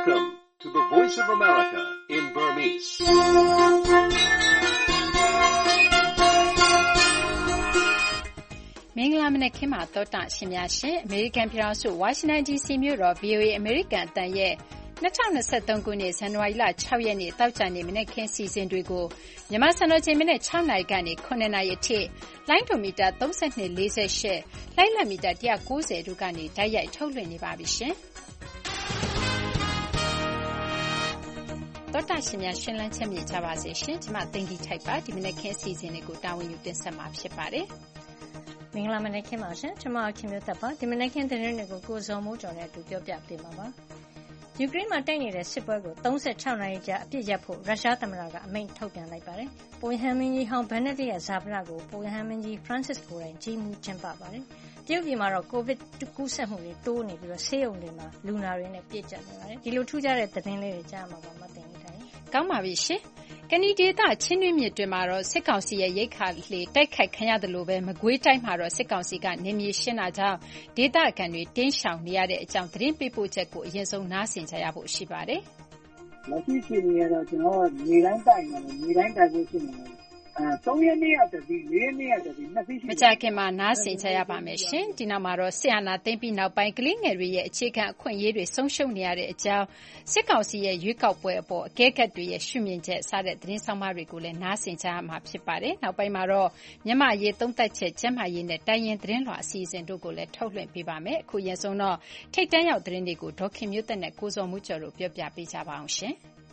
Welcome to the Voice of America in Burmese. ။မင်္ဂလာမနက်ခင်းပါသောတာရှင်များရှင်အမေရိကန်ပြည်ထောင်စုဝါရှင်တန် DC မြို့တော် VOA အမေရိကန်အသံရဲ့2023ခုနှစ်ဇန်နဝါရီလ6ရက်နေ့တောက်ကြနေ့မနက်ခင်းစီစဉ်တွေကိုမြန်မာစံတော်ချိန်မနေ့6နာရီကနေ9နာရီအထိလိုင်းဒိုမီတာ3248လိုင်းလမီတာ190တို့ကနေတိုက်ရိုက်ထုတ်လွှင့်နေပါပြီရှင်။သောတာရှင်များရှင်လန်းချမ်းမြေ့ကြပါစေရှင်။ကျွန်မသိင်္ဂီထိုက်ပါဒီမနက်ခင်းစီစဉ်တွေကိုတာဝန်ယူတင်ဆက်မှာဖြစ်ပါတယ်။မင်္ဂလာမနက်ခင်းပါရှင်ကျွန်မခင်မျိုးသက်ပါဒီမနက်ခင်းသတင်းတွေကိုကိုဇော်မိုးကျော်နဲ့အတူပြောပြပေးမှာပါယူကရိန်းမှာတိုက်နေတဲ့စစ်ပွဲကို36နာရီကြာအပြစ်ရပ်ဖို့ရုရှားသမ္မတကအမိန့်ထုတ်ပြန်လိုက်ပါတယ်။ပိုယဟန်မင်းကြီးဟောင်းဘန်နက်ဒစ်ရဲ့ဇာပနာကိုပိုယဟန်မင်းကြီးဖရန့်စစ်ကိုယ်တိုင်ကြီးမှုကျင်းပပါတယ်။တရုတ်ပြည်မှာတော့ကိုဗစ်ကူးစက်မှုတွေတိုးနေပြီးတော့ဆေးရုံတွေမှာလူနာတွေနဲ့ပြည့်ကျပ်နေပါတယ်။ဒီလိုထူးခြားတဲ့သတင်းလေးတွေကြားမှာပါမသိနေတယ်။ကောင်းပါပြီရှင်။ကနေဒေသချင်းတွင်းမြစ်တွင်မှာတော့စစ်ကောင်စီရဲ့ရိတ်ခါလေတိုက်ခိုက်ခံရတယ်လို့ပဲမကွေးတိုင်းမှာတော့စစ်ကောင်စီကနေမြေရှင်းတာကြောင့်ဒေသခံတွေတင်းရှောင်နေရတဲ့အကြောင်းသတင်းပေးပို့ချက်ကိုအရင်ဆုံးနားဆင်ကြရဖို့ရှိပါတယ်။လက်ရှိအခြေအနေကတော့ကျွန်တော်နေတိုင်းတိုက်နေတယ်နေတိုင်းတိုက်ဖို့ရှိနေတယ်3ရက်နေ့ရောက်ပြီး4ရက်နေ့ရောက်ပြီးနှစ်သိရှိမကြခင်မှာနားဆင်ကြရပါမယ်ရှင်ဒီနောက်မှာတော့ဆီယနာသိမ့်ပြီးနောက်ပိုင်းကလေးငယ်တွေရဲ့အခြေခံအခွင့်အရေးတွေဆုံးရှုံးနေရတဲ့အကြောင်းစစ်ကောင်စီရဲ့ရွေးကောက်ပွဲအပေါ်အကဲခတ်တွေရဲ့ရှုမြင်ချက်စတဲ့သတင်းဆောင်မတွေကိုလည်းနားဆင်ကြရမှာဖြစ်ပါတယ်နောက်ပိုင်းမှာတော့မြန်မာရေးသုံးသပ်ချက်ကျန်းမာရေးနဲ့တိုင်းရင်းသတင်းလွှာအစီအစဉ်တို့ကိုလည်းထုတ်လွှင့်ပေးပါမယ်အခုရန်ဆုံးတော့ထိတ်တန်းရောက်သတင်းတွေကိုဒေါခင်မျိုးသက်နဲ့ကိုစော်မှုကျော်တို့ပြောပြပေးကြပါအောင်ရှင်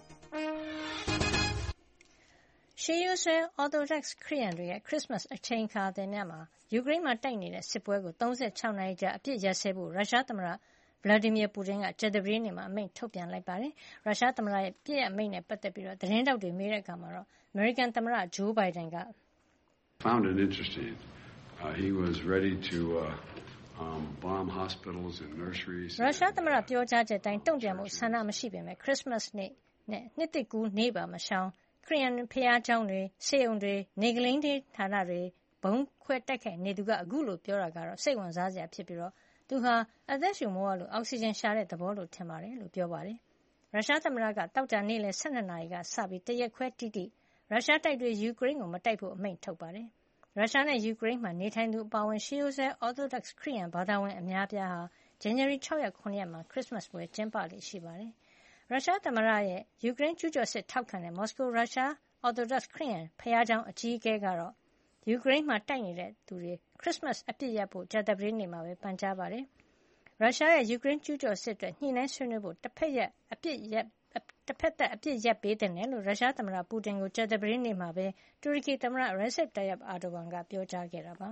ရှေးရိုးဆွဲ Orthodox ခရစ်ယာန်တွေရဲ့ Christmas အချိန်အခါသည်များမှာယူကရိန်းမှာတိုက်နေတဲ့စစ်ပွဲကို36နာရီကြာအပြစ်ရပ်စဲဖို့ရုရှားသမ္မတ Vladimir Putin ကကြာသပတေးနေ့မှာအမိန့်ထုတ်ပြန်လိုက်ပါတယ်။ရုရှားသမ္မတရဲ့ပြစ်အမိန့်နဲ့ပတ်သက်ပြီးတော့သတင်းတောက်တွေမေးတဲ့အခါမှာတော့ American သမ္မတ Joe Biden က found it interesting. He was ready to bomb hospitals and nurseries. ရုရှားသမ္မတပြောကြားချက်တိုင်းတုံ့ပြန်မှုဆန္ဒမရှိပေမဲ့ Christmas နေ့နဲ့နှစ်သစ်ကူးနေ့ပါမရှောင်ခရီးယန်ဖျားကျောင်းတွေဆေးရုံတွေနေကလင်းတွေဌာနတွေဘုံခွဲတိုက်ခိုက်နေသူကအခုလိုပြောတာကတော့စိတ်ဝင်စားစရာဖြစ်ပြီးတော့သူဟာအသက်ရှူမောရလို့အောက်ဆီဂျင်ရှာတဲ့သဘောလို့ထင်ပါတယ်လို့ပြောပါတယ်ရုရှားသမ္မတကတောက်ကြနေ့လယ်12နာရီကစပြီးတရက်ခွဲတိတိရုရှားတိုက်တွေယူကရိန်းကိုမတိုက်ဖို့အမိန့်ထုတ်ပါတယ်ရုရှားနဲ့ယူကရိန်းမှာနေထိုင်သူအပါအဝင်ရှေးရိုးဆွဲ Orthodox ခရစ်ယာန်ဘာသာဝင်အများအပြားဟာဇန်နဝါရီ6ရက်9ရက်မှာခရစ်စမတ်ပွဲကျင်းပလေ့ရှိပါတယ်ရုရှားသမ္မတရဲ့ယူကရိန်းကျူးကျော်စစ်ထောက်ခံတဲ့မော်စကိုရုရှားOrthodox ခရစ်ယာန်ဘုရားကျောင်းအကြီးအကဲကတော့ယူကရိန်းမှာတိုက်နေတဲ့သူတွေခရစ်စမတ်အပြည့်ရပ်ဖို့ကြာသပတေးနေ့မှာပဲပန်ကြားပါတယ်။ရုရှားရဲ့ယူကရိန်းကျူးကျော်စစ်အတွက်ညှိနှိုင်းဆွေးနွေးဖို့တစ်ဖက်သက်အပြည့်ရပ်ပေးတယ်လို့ရုရှားသမ္မတပူတင်ကိုကြာသပတေးနေ့မှာပဲတူရကီသမ္မတ Recep Tayyip Erdogan ကပြောကြားခဲ့တာပါ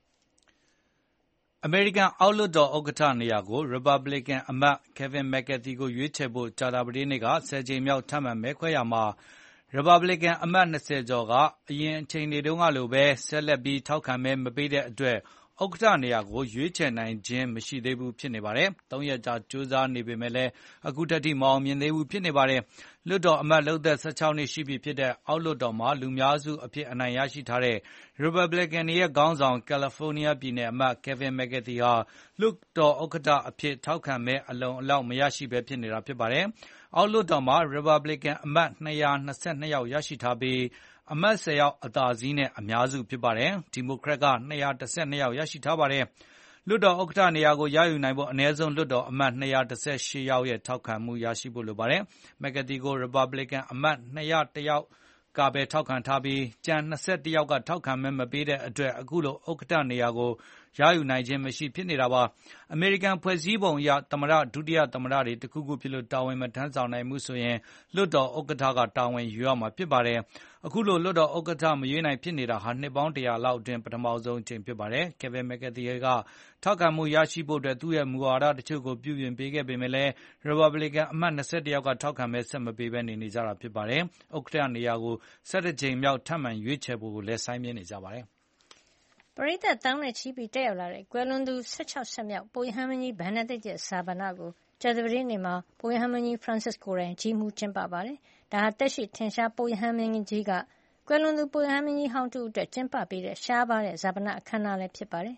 ။အမေရိကန်အောက်လွှတ်တော်ဥက္ကဋ္ဌနေရာကို Republican အမတ် Kevin McCarthy ကိုရွေးချယ်ဖို့ကြာသပတေးနေ့က10ကြိမ်မြောက်ထပ်မံမဲခွဲရာမှာRepublican အမတ်20ကျော်ကအရင်အချိန်တွေတုန်းကလိုပဲဆက်လက်ပြီးထောက်ခံမဲမပေးတဲ့အတွက်ဥက္ကဋ္ဌနေရာကိုရွေးချယ်နိုင်ခြင်းမရှိသေးဘူးဖြစ်နေပါတယ်။3ရက်ကြာကြိုးစားနေပေမဲ့လည်းအခုထက်ထိမအောင်မြင်သေးဘူးဖြစ်နေပါတယ်။လွှတ်တော်အမတ်လုပ်သက်16နှစ်ရှိပြီဖြစ်တဲ့အောက်လွှတ်တော်မှာလူများစုအဖြစ်အနိုင်ရရှိထားတဲ့ Republican ရဲ့ခေါင်းဆောင် California ပြည်နယ်အမတ် Kevin McCarthy ဟာလွှတ်တော်ဥက္ကဋ္ဌအဖြစ်ထောက်ခံမဲအလုံအလောက်မရရှိဘဲဖြစ်နေတာဖြစ်ပါတယ်။အောက်လွှတ်တော်မှာ Republican အမတ်222ယောက်ရရှိထားပြီးအမတ်10ယောက်အသာစီးနဲ့အများစုဖြစ်ပါတယ်။ဒီမိုကရက်က212ယောက်ရရှိထားပါတယ်။လွှတ်တော်ဥက္ကဋ္ဌနေရာကိုရယူနိုင်ဖို့အနည်းဆုံးလွှတ်တော်အမတ်218ယောက်ရဲ့ထောက်ခံမှုရရှိဖို့လိုပါတယ်။ McCarthy ကို Republican အမတ်201ယောက်ကပဲထောက်ခံထားပြီးကျန်21ယောက်ကထောက်ခံမဲမပေးတဲ့အတွက်အခုလိုဥက္ကဋ္ဌနေရာကိုရယူနိုင်ခြင်းမရှိဖြစ်နေတာပါ။အမေရိကန်ဖွဲ့စည်းပုံအရသမ္မတဒုတိယသမ္မတတွေတခုခုဖြစ်လို့တာဝန်မထမ်းဆောင်နိုင်မှုဆိုရင်လွှတ်တော်ဥက္ကဋ္ဌကတာဝန်ယူရမှာဖြစ်ပါတယ်။အခုလိုလွှတ်တော်ဥက္ကဋ္ဌမရွေးနိုင်ဖြစ်နေတာဟာနှစ်ပေါင်း100လောက်အတွင်းပထမဆုံးအကြိမ်ဖြစ်ပါတယ်။ Kevin McCarthy ကထောက်ခံမှုရရှိဖို့အတွက်သူ့ရဲ့မူဝါဒတချို့ကိုပြုပြင်ပေးခဲ့ပေမဲ့လည်း Republican အမတ်21ယောက်ကထောက်ခံမဲဆက်မပေးဘဲနေကြတာဖြစ်ပါတယ်။ဥက္ကဋ္ဌနေရာကို17ကြိမ်မြောက်ထပ်မံရွေးချယ်ဖို့ကိုလည်းဆိုင်းမြဲနေကြပါတယ်။ပရိသတ်သောင်းနဲ့ချီပြီးတက်ရောက်လာတဲ့ကွယ်လွန်သူ16ဆက်မြောက်ပုပ်ရဟန်းမင်းကြီးဘန်နဒစ်ရဲ့ဇာပနာကိုကြာသပတေးနေ့မှာပုပ်ရဟန်းမင်းကြီး Francis ကိုယ်တိုင်ကြီးမှုကျင်းပပါတယ်။ဒါဟာတက်ရှိထင်ရှားပုပ်ရဟန်းမင်းကြီးကကွယ်လွန်သူပုပ်ရဟန်းမင်းကြီးဟောင်းတူအတွက်ကျင်းပပေးတဲ့ရှားပါးတဲ့ဇာပနာအခမ်းအနားလည်းဖြစ်ပါတယ်။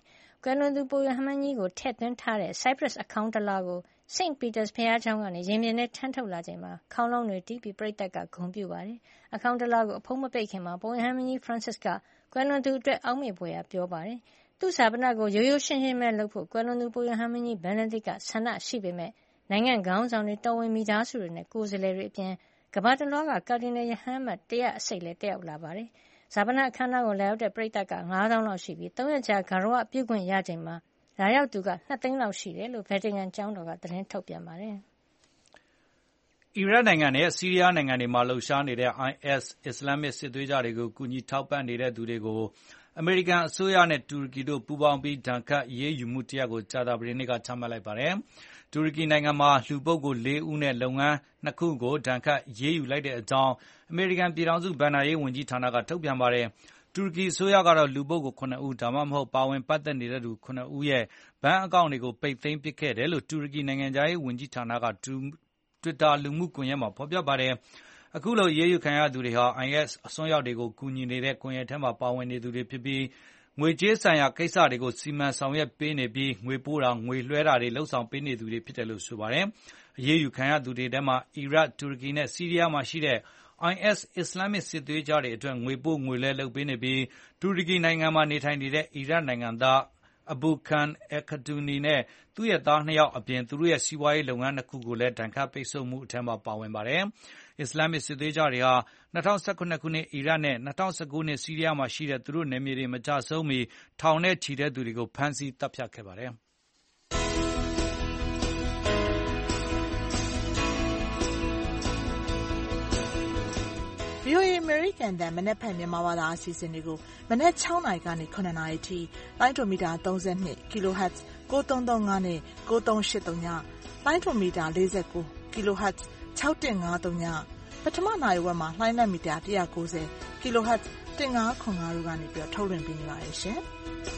ကွယ်လွန်သူပုပ်ရဟန်းမင်းကြီးကိုထည့်သွင်းထားတဲ့ Cyprus အခေါင်းတလားကို St. Peter's ဘုရားကျောင်းကနေရင်ပြင်ထဲထမ်းထုတ်လာချိန်မှာခေါင်းလောင်းတွေတီးပြီးပရိသတ်ကဂုဏ်ပြုပါတယ်။အခေါင်းတလားကိုအဖုံးမပိတ်ခင်မှာပုပ်ရဟန်းမင်းကြီး Francis ကကွယ်လွန်သူအတွက်အောက်မေ့ဖွယ်ရာပြောပါတယ်။သူ့ဈာပနကိုရိုးရိုးရှင်းရှင်းပဲလုပ်ဖို့ကွယ်လွန်သူပုပ်ရဟန်းမင်းကြီး Benedict ကဆန္ဒရှိပေမဲ့နိုင်ငံခေါင်းဆောင်တွေတော်ဝင်မိသားစုတွေနဲ့ကိုယ်စားလှယ်တွေအပြင်ကမ္ဘာတလွှားကကာဒီနယ်ရဟန်းအမတ်100အစိတ်လည်းတက်ရောက်လာပါတယ်။ဈာပနအခမ်းအနားကိုလာရောက်တဲ့ပရိသတ်က 9000 လောက်ရှိပြီး3ရက်ကြာဂါရဝပြုခွင့်ရချိန်မှာလာရောက်သူက2သိန်းလောက်ရှိတယ်လို့ဗာတီကန်ကျောင်းတော်ကသတင်းထုတ်ပြန်ပါတယ်။အီရတ်နိုင်ငံနဲ့ဆီးရီးယားနိုင်ငံတွေမှာလှုပ်ရှားနေတဲ့ IS အစ္စလာမစ်စစ်သွေးကြွတွေကိုကူညီထောက်ပံ့နေတဲ့သူတွေကိုအမေရိကန်အစိုးရနဲ့တူရကီတို့ပူးပေါင်းပြီးဒဏ်ခတ်အရေးယူမှုတရပ်ကိုကြာသပတေးနေ့ကချမှတ်လိုက်ပါတယ်။တူရကီနိုင်ငံမှာလူပုဂ္ဂိုလ်4ဦးနဲ့လုပ်ငန်း2ခုကိုဒဏ်ခတ်အရေးယူလိုက်တဲ့အကြောင်းအမေရိကန်ပြည်ထောင်စုဘဏ္ဍာရေးဝန်ကြီးဌာနကထုတ်ပြန်ပါတယ်။တူရကီအစိုးရကတော့လူပုဂ္ဂိုလ်9ဦးဒါမှမဟုတ်ပါဝင်ပတ်သက်နေတဲ့သူ9ဦးရဲ့ဘဏ်အကောင့်တွေကိုပိတ်သိမ်းပစ်ခဲ့တယ်လို့တူရကီနိုင်ငံသားရေးဝန်ကြီးဌာနကတွစ်တာလူမှုကွန်ရက်မှာဖော်ပြပါတယ်။အခုလိုရေးယူခံရသူတွေဟာ IS အစွန်းရောက်တွေကိုကူညီနေတဲ့ကွန်ရက်ထဲမှာပါဝင်နေသူတွေဖြစ်ပြီးငွေကြေးဆိုင်ရာကိစ္စတွေကိုစီမံဆောင်ရွက်ပေးနေပြီးငွေပို့တာငွေလွှဲတာတွေလှုပ်ဆောင်ပေးနေသူတွေဖြစ်တယ်လို့ဆိုပါတယ်။အရေးယူခံရသူတွေထဲမှာအီရတ်တူရကီနဲ့ဆီးရီးယားမှာရှိတဲ့ IS အစ္စလာမစ်စစ်သွေးကြွတွေအတွက်ငွေပို့ငွေလဲလုပ်ပေးနေပြီးတူရကီနိုင်ငံမှာနေထိုင်နေတဲ့အီရတ်နိုင်ငံသားAbu Khan Al-Khatuni နဲ့သူ့ရဲ့သား2ယောက်အပြင်သူတို့ရဲ့စီးပွားရေးလုပ်ငန်း2ခုကိုလည်းဒဏ်ခတ်ပိတ်ဆို့မှုအထက်မှာပါဝင်ပါတယ်။အစ္စလာမစ်စစ်သွေးကြွတွေဟာ2018ခုနှစ်အီရတ်နဲ့2019ခုနှစ်ဆီးရီးယားမှာရှိတဲ့သူတို့နယ်မြေတွေမကျဆုံးမီထောင်နဲ့ချီတဲ့သူတွေကိုဖမ်းဆီးတပ်ဖြတ်ခဲ့ပါတယ်။ VOA American တန်မနက်ဖြန်မြန်မာဘာသာအစီအစဉ်တွေကိုမနက်6နာရီကနေ9နာရီထိလိုင်းဒိုမီတာ32 kHz 9335နဲ့9383ညလိုင်းဒိုမီတာ49 kHz 6153ညပထမနာရီဝက်မှာလိုင်းနက်မီတာ190 kHz 1505တို့ကနေပြီးထုတ်လွှင့်ပေးနေပါတယ်ရှင်။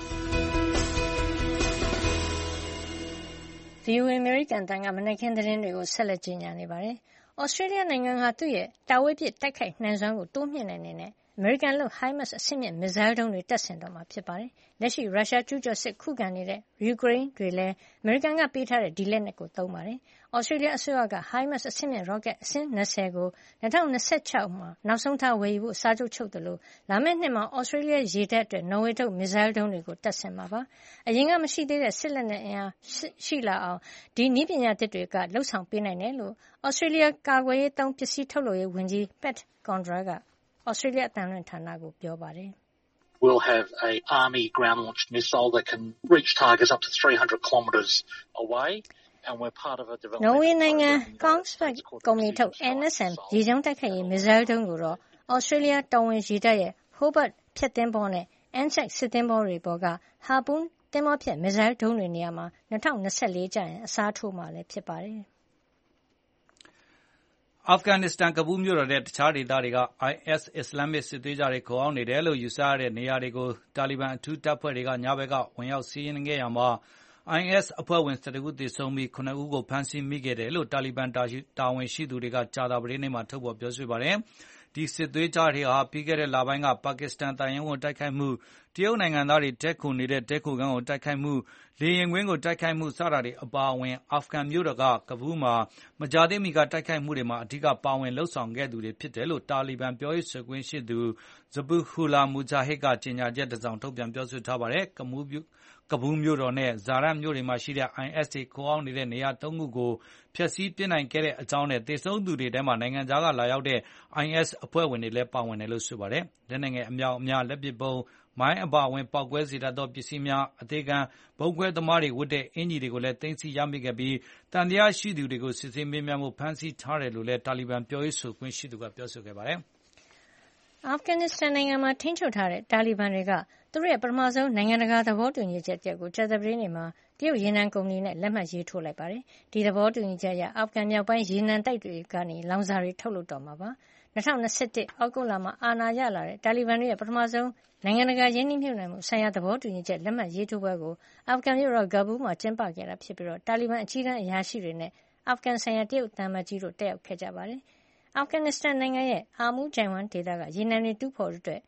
VOA American တန်ကမနက်ခင်းသတင်းတွေကိုဆက်လက်ကြီးညာနေပါတယ်။ဩစတြေးလျနိုင်ငံဟာသူ့ရဲ့တာဝေးပစ်တိုက်ခိုက်နိုင်စွမ်းကိုတိုးမြှင့်တဲ့အနေနဲ့အမေရိကန်လုပ် HIMARS အဆင့်မြင့်မစ်ဇိုင်းဒုံးတွေတပ်ဆင်တော့မှာဖြစ်ပါတယ်။လက်ရှိရုရှားကျူးကျော်စစ်ခုခံနေတဲ့ယူကရိန်းတွေလည်းအမေရိကန်ကပေးထားတဲ့ဒီလက်နက်ကိုသုံးပါတယ်။ဩစတြေးလျအစိုးရက HIMARS အဆင့်မြင့်ရော့ကက်အစင်း20ကို2026မှာနောက်ဆုံးထားဝယ်ယူဖို့စာချုပ်ချုပ်သလိုလာမယ့်နှစ်မှာဩစတြေးလျရေတပ်အတွက်နော်ဝေထုတ်မစ်ဇိုင်းဒုံးတွေကိုတပ်ဆင်မှာပါ။အရင်ကမရှိသေးတဲ့စစ်လက်နက်အင်အားရှိလာအောင်ဒီနည်းပညာသစ်တွေကလှုပ်ဆောင်ပေးနိုင်တယ်လို့ဩစတြေးလျကာကွယ်ရေးသုံးပစ္စည်းထုတ်လုပ်ရေးဝန်ကြီး Pat Condra ကဩစတြေးလျအသံလွှင့်ဌာနကိုပြောပါတယ်။ We'll have an Army ground-launched missile that can reach targets up to 300 kilometres away, and we're part of a development. နော်ဝေနိုင်ငံ Kongsberg ကုမ္ပဏီထုတ် NSM ရေကြောင်းတိုက်ခိုက်ရေးမစ်ဇိုင်းဒုံးကိုတော့ဩစတြေးလျတော်ဝင်ရေတပ်ရဲ့ Hobart ဖျက်သင်္ဘောနဲ့ Anzac စစ်သင်္ဘောတွေပေါ်က Harpoon သင်္ဘောဖျက်မစ်ဇိုင်းဒုံးတွေနေရာမှာ2024ကျရင်အစားထိုးမှာလည်းဖြစ်ပါတယ်။အာဖဂန်နစ္စတန်ကဘူးမြို့တော်နဲ့တခြားဒေသတွေက IS အစ္စလာမစ်စစ်သွေးကြွတွေခိုအောင်းနေတယ်လို့ယူဆရတဲ့နေရာတွေကိုတာလီဘန်အထူးတပ်ဖွဲ့တွေကညဘက်ကဝင်ရောက်စီးနင်းခဲ့ရမှာ IS အဖွဲ့ဝင်12ဦးသေဆုံးပြီး9ဦးကိုဖမ်းဆီးမိခဲ့တယ်လို့တာလီဘန်တာဝန်ရှိသူတွေကကြာသပတေးနေ့မှာထုတ်ဖော်ပြောဆိုပါတယ်။ဒီစစ်သွေးကြွတွေဟာပြီးခဲ့တဲ့လပိုင်းကပါကစ္စတန်တိုင်းဝန်တိုက်ခိုက်မှုတရုတ်နိုင်ငံသားတွေတဲခုနေတဲ့တဲခုကမ်းကိုတိုက်ခိုက်မှုလေယာဉ်ကွင်းကိုတိုက်ခိုက်မှုစတာတွေအပါအဝင်အာဖဂန်မြို့တော်ကဘူးမှာမကြာသေးမီကတိုက်ခိုက်မှုတွေမှာအဓိကပါဝင်လှုပ်ဆောင်ခဲ့သူတွေဖြစ်တယ်လို့တာလီဘန်ပြောရေးဆိုခွင့်ရှိသူ Zabihullah Mujahid ကကြေညာချက်တစ်စောင်ထုတ်ပြန်ပြောဆိုထားပါတယ်။ကဘူးမြို့တော်နဲ့ဇာရတ်မြို့တွေမှာရှိတဲ့ IS တွေခိုအောင်းနေတဲ့နေရာ၃ခုကိုဖျက်ဆီးပစ်နိုင်ခဲ့တဲ့အကြောင်းနဲ့သေဆုံးသူတွေထဲမှာနိုင်ငံခြားကလာရောက်တဲ့ IS အဖွဲ့ဝင်တွေလည်းပါဝင်တယ်လို့ဆိုပါတယ်။လက်နက်ငယ်အမြောက်အများလက်ပစ်ဗုံးမိုင်းအပါအဝင်ပေါက်ကွဲစေတတ်သောပစ္စည်းများအသေးခံဗုံးခွဲသမားတွေဝတ်တဲ့အင်ဂျီတွေကိုလည်းသိမ်းဆည်းရမိခဲ့ပြီးတန်တရားရှိသူတွေကိုစစ်ဆေးမေးမြန်းမှုဖမ်းဆီးထားတယ်လို့လည်းတာလီဘန်ပြောရေးဆိုခွင့်ရှိသူကပြောဆိုခဲ့ပါတယ်။အာဖဂန်နစ္စတန်နိုင်ငံမှာထိန်းချုပ်ထားတဲ့တာလီဘန်တွေကသူတို့ရဲ့ပထမဆုံးနိုင်ငံတကာသဘောတူညီချက်တရပ်ကိုကြာသပတေးနေ့မှာတရုတ်ရေနံကုမ္ပဏီနဲ့လက်မှတ်ရေးထိုးလိုက်ပါတယ်။ဒီသဘောတူညီချက်အရအာဖဂန်မြောက်ပိုင်းရေနံတိုက်တွေကနေလောင်စာတွေထုတ်လုပ်တော့မှာပါ။2021အောက်တိုဘာလမှာအာဏာရလာတဲ့တာလီဘန်တွေရဲ့ပထမဆုံးနိုင်ငံတကာရင်းနှီးမြှုပ်နှံမှုဆိုင်ရာသဘောတူညီချက်လက်မှတ်ရေးထိုးပွဲကိုအာဖဂန်မြို့တော်ကာဘူးမှာကျင်းပခဲ့တာဖြစ်ပြီးတာလီဘန်အကြီးတန်းအရာရှိတွေနဲ့အာဖဂန်ဆိုင်ရာတရုတ်သံအမတ်ကြီးတို့တက်ရောက်ခဲ့ကြပါတယ်။အာဖဂန်နစ္စတန်နိုင်ငံရဲ့အာမူဂျိုင်ဝမ်ဒေသကရေနံတွေတူးဖော်အတွက်ရ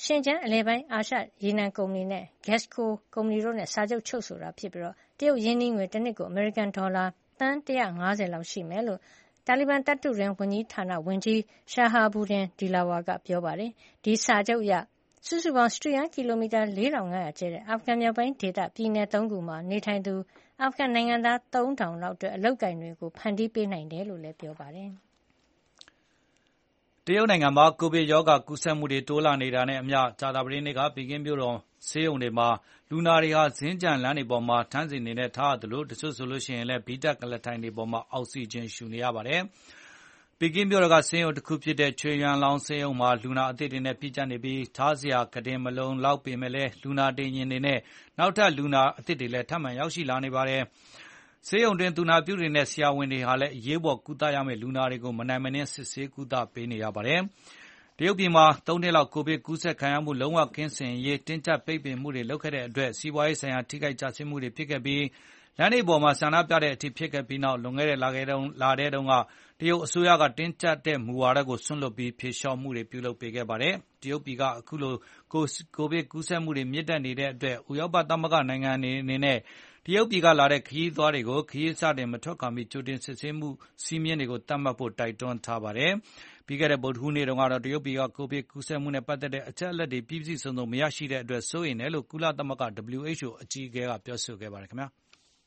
ရှင်ကျန်းအလယ်ပိုင်းအာရှရေနံကုမ္ပဏီနဲ့ Gasco ကုမ္ပဏီတို့နဲ့စာချုပ်ချုပ်ဆိုတာဖြစ်ပြီးတရုတ်ရင်းနှီးငွေတနှစ်ကိုအမေရိကန်ဒေါ်လာသန်း150လောက်ရှိမယ်လို့တာလီဘန်တပ်တုတွင်ဝန်ကြီးဌာနဝန်ကြီး Shahabuddin Dilawar ကပြောပါတယ်။ဒီစာချုပ်အရစုစုပေါင်းစတုရန်းကီလိုမီတာ 4,500 ကျယ်တဲ့အာဖဂန်မြောက်ပိုင်းဒေသပြည်နယ်3ခုမှာနေထိုင်သူအာဖဂန်နိုင်ငံသား 3,000 လောက်အတွက်အလုပ်ကိုင်တွေကိုဖန်တီးပေးနိုင်တယ်လို့လည်းပြောပါတယ်။တရုတ်နိုင်ငံမှာကိုဗစ်ရောဂါကူးစက်မှုတွေတိုးလာနေတာနဲ့အမျှကြာသပတေးနေ့ကပီကင်းမြို့တော်ဆေးရုံတွေမှာလူနာတွေဟာဇင်းကြံလမ်းတွေပေါ်မှာထန်းစီနေနဲ့ထားရသလိုတချို့ဆိုလို့ရှိရင်လည်းဘီတက်ကုလားထိုင်တွေပေါ်မှာအောက်ဆီဂျင်ရှူနေရပါတယ်။ပီကင်းမြို့တော်ကဆေးရုံတစ်ခုဖြစ်တဲ့ချွေယွမ်လောင်ဆေးရုံမှာလူနာအသစ်တွေနဲ့ပြည့်ကျပ်နေပြီးထားစရာကတင်မလုံလောက်ပေမဲ့လည်းလူနာတင်ရင်တွေနဲ့နောက်ထပ်လူနာအသစ်တွေလည်းထပ်မံရောက်ရှိလာနေပါတယ်။ဆေးရုံတွင်သူနာပြုတွေနဲ့ဆရာဝန်တွေဟာလည်းအရေးပေါ်ကုသရမယ့်လူနာတွေကိုမနိုင်မနှင်းစစ်ဆေးကုသပေးနေရပါတယ်။တရုတ်ပြည်မှာ3နှစ်လောက်ကိုဗစ်ကူးစက်ခံရမှုလုံးဝကင်းစင်ရေးတင်းကျပ်ပိတ်ပင်မှုတွေလုပ်ခဲ့တဲ့အတွက်စီးပွားရေးဆိုင်ရာထိခိုက်ကျဆင်းမှုတွေဖြစ်ခဲ့ပြီးလမ်းတွေပေါ်မှာဆန္ဒပြတဲ့အထိဖြစ်ခဲ့ပြီးနောက်လွန်ခဲ့တဲ့လထဲတုန်းကတရုတ်အစိုးရကတင်းကျပ်တဲ့မူဝါဒကိုစွန့်လွတ်ပြီးဖြေလျှော့မှုတွေပြုလုပ်ပေးခဲ့ပါတယ်။တရုတ်ပြည်ကအခုလိုကိုဗစ်ကူးစက်မှုတွေမြင့်တက်နေတဲ့အတွက်ဥရောပသမဂ္ဂနိုင်ငံတွေအနေနဲ့တရုတ်ပြည်ကလာတဲ့ခရီးသွားတွေကိုခရီးစတင်မထွက်ခွာမီကြိုတင်စစ်ဆေးမှုစည်းမျဉ်းတွေကိုသတ်မှတ်ဖို့တိုက်တွန်းထားပါတယ်။ပြီးခဲ့တဲ့ဗုဒ္ဓဟူးနေ့တုန်းကတော့တရုတ်ပြည်ကကိုဗစ်ကူးစက်မှုနဲ့ပတ်သက်တဲ့အချက်အလက်တွေပြည့်စုံမရရှိတဲ့အတွက်စိုးရိမ်တယ်လို့ကုလသမဂ္ဂ WHO အကြီးအကဲကပြောဆိုခဲ့ပါတယ်ခင်ဗျာ။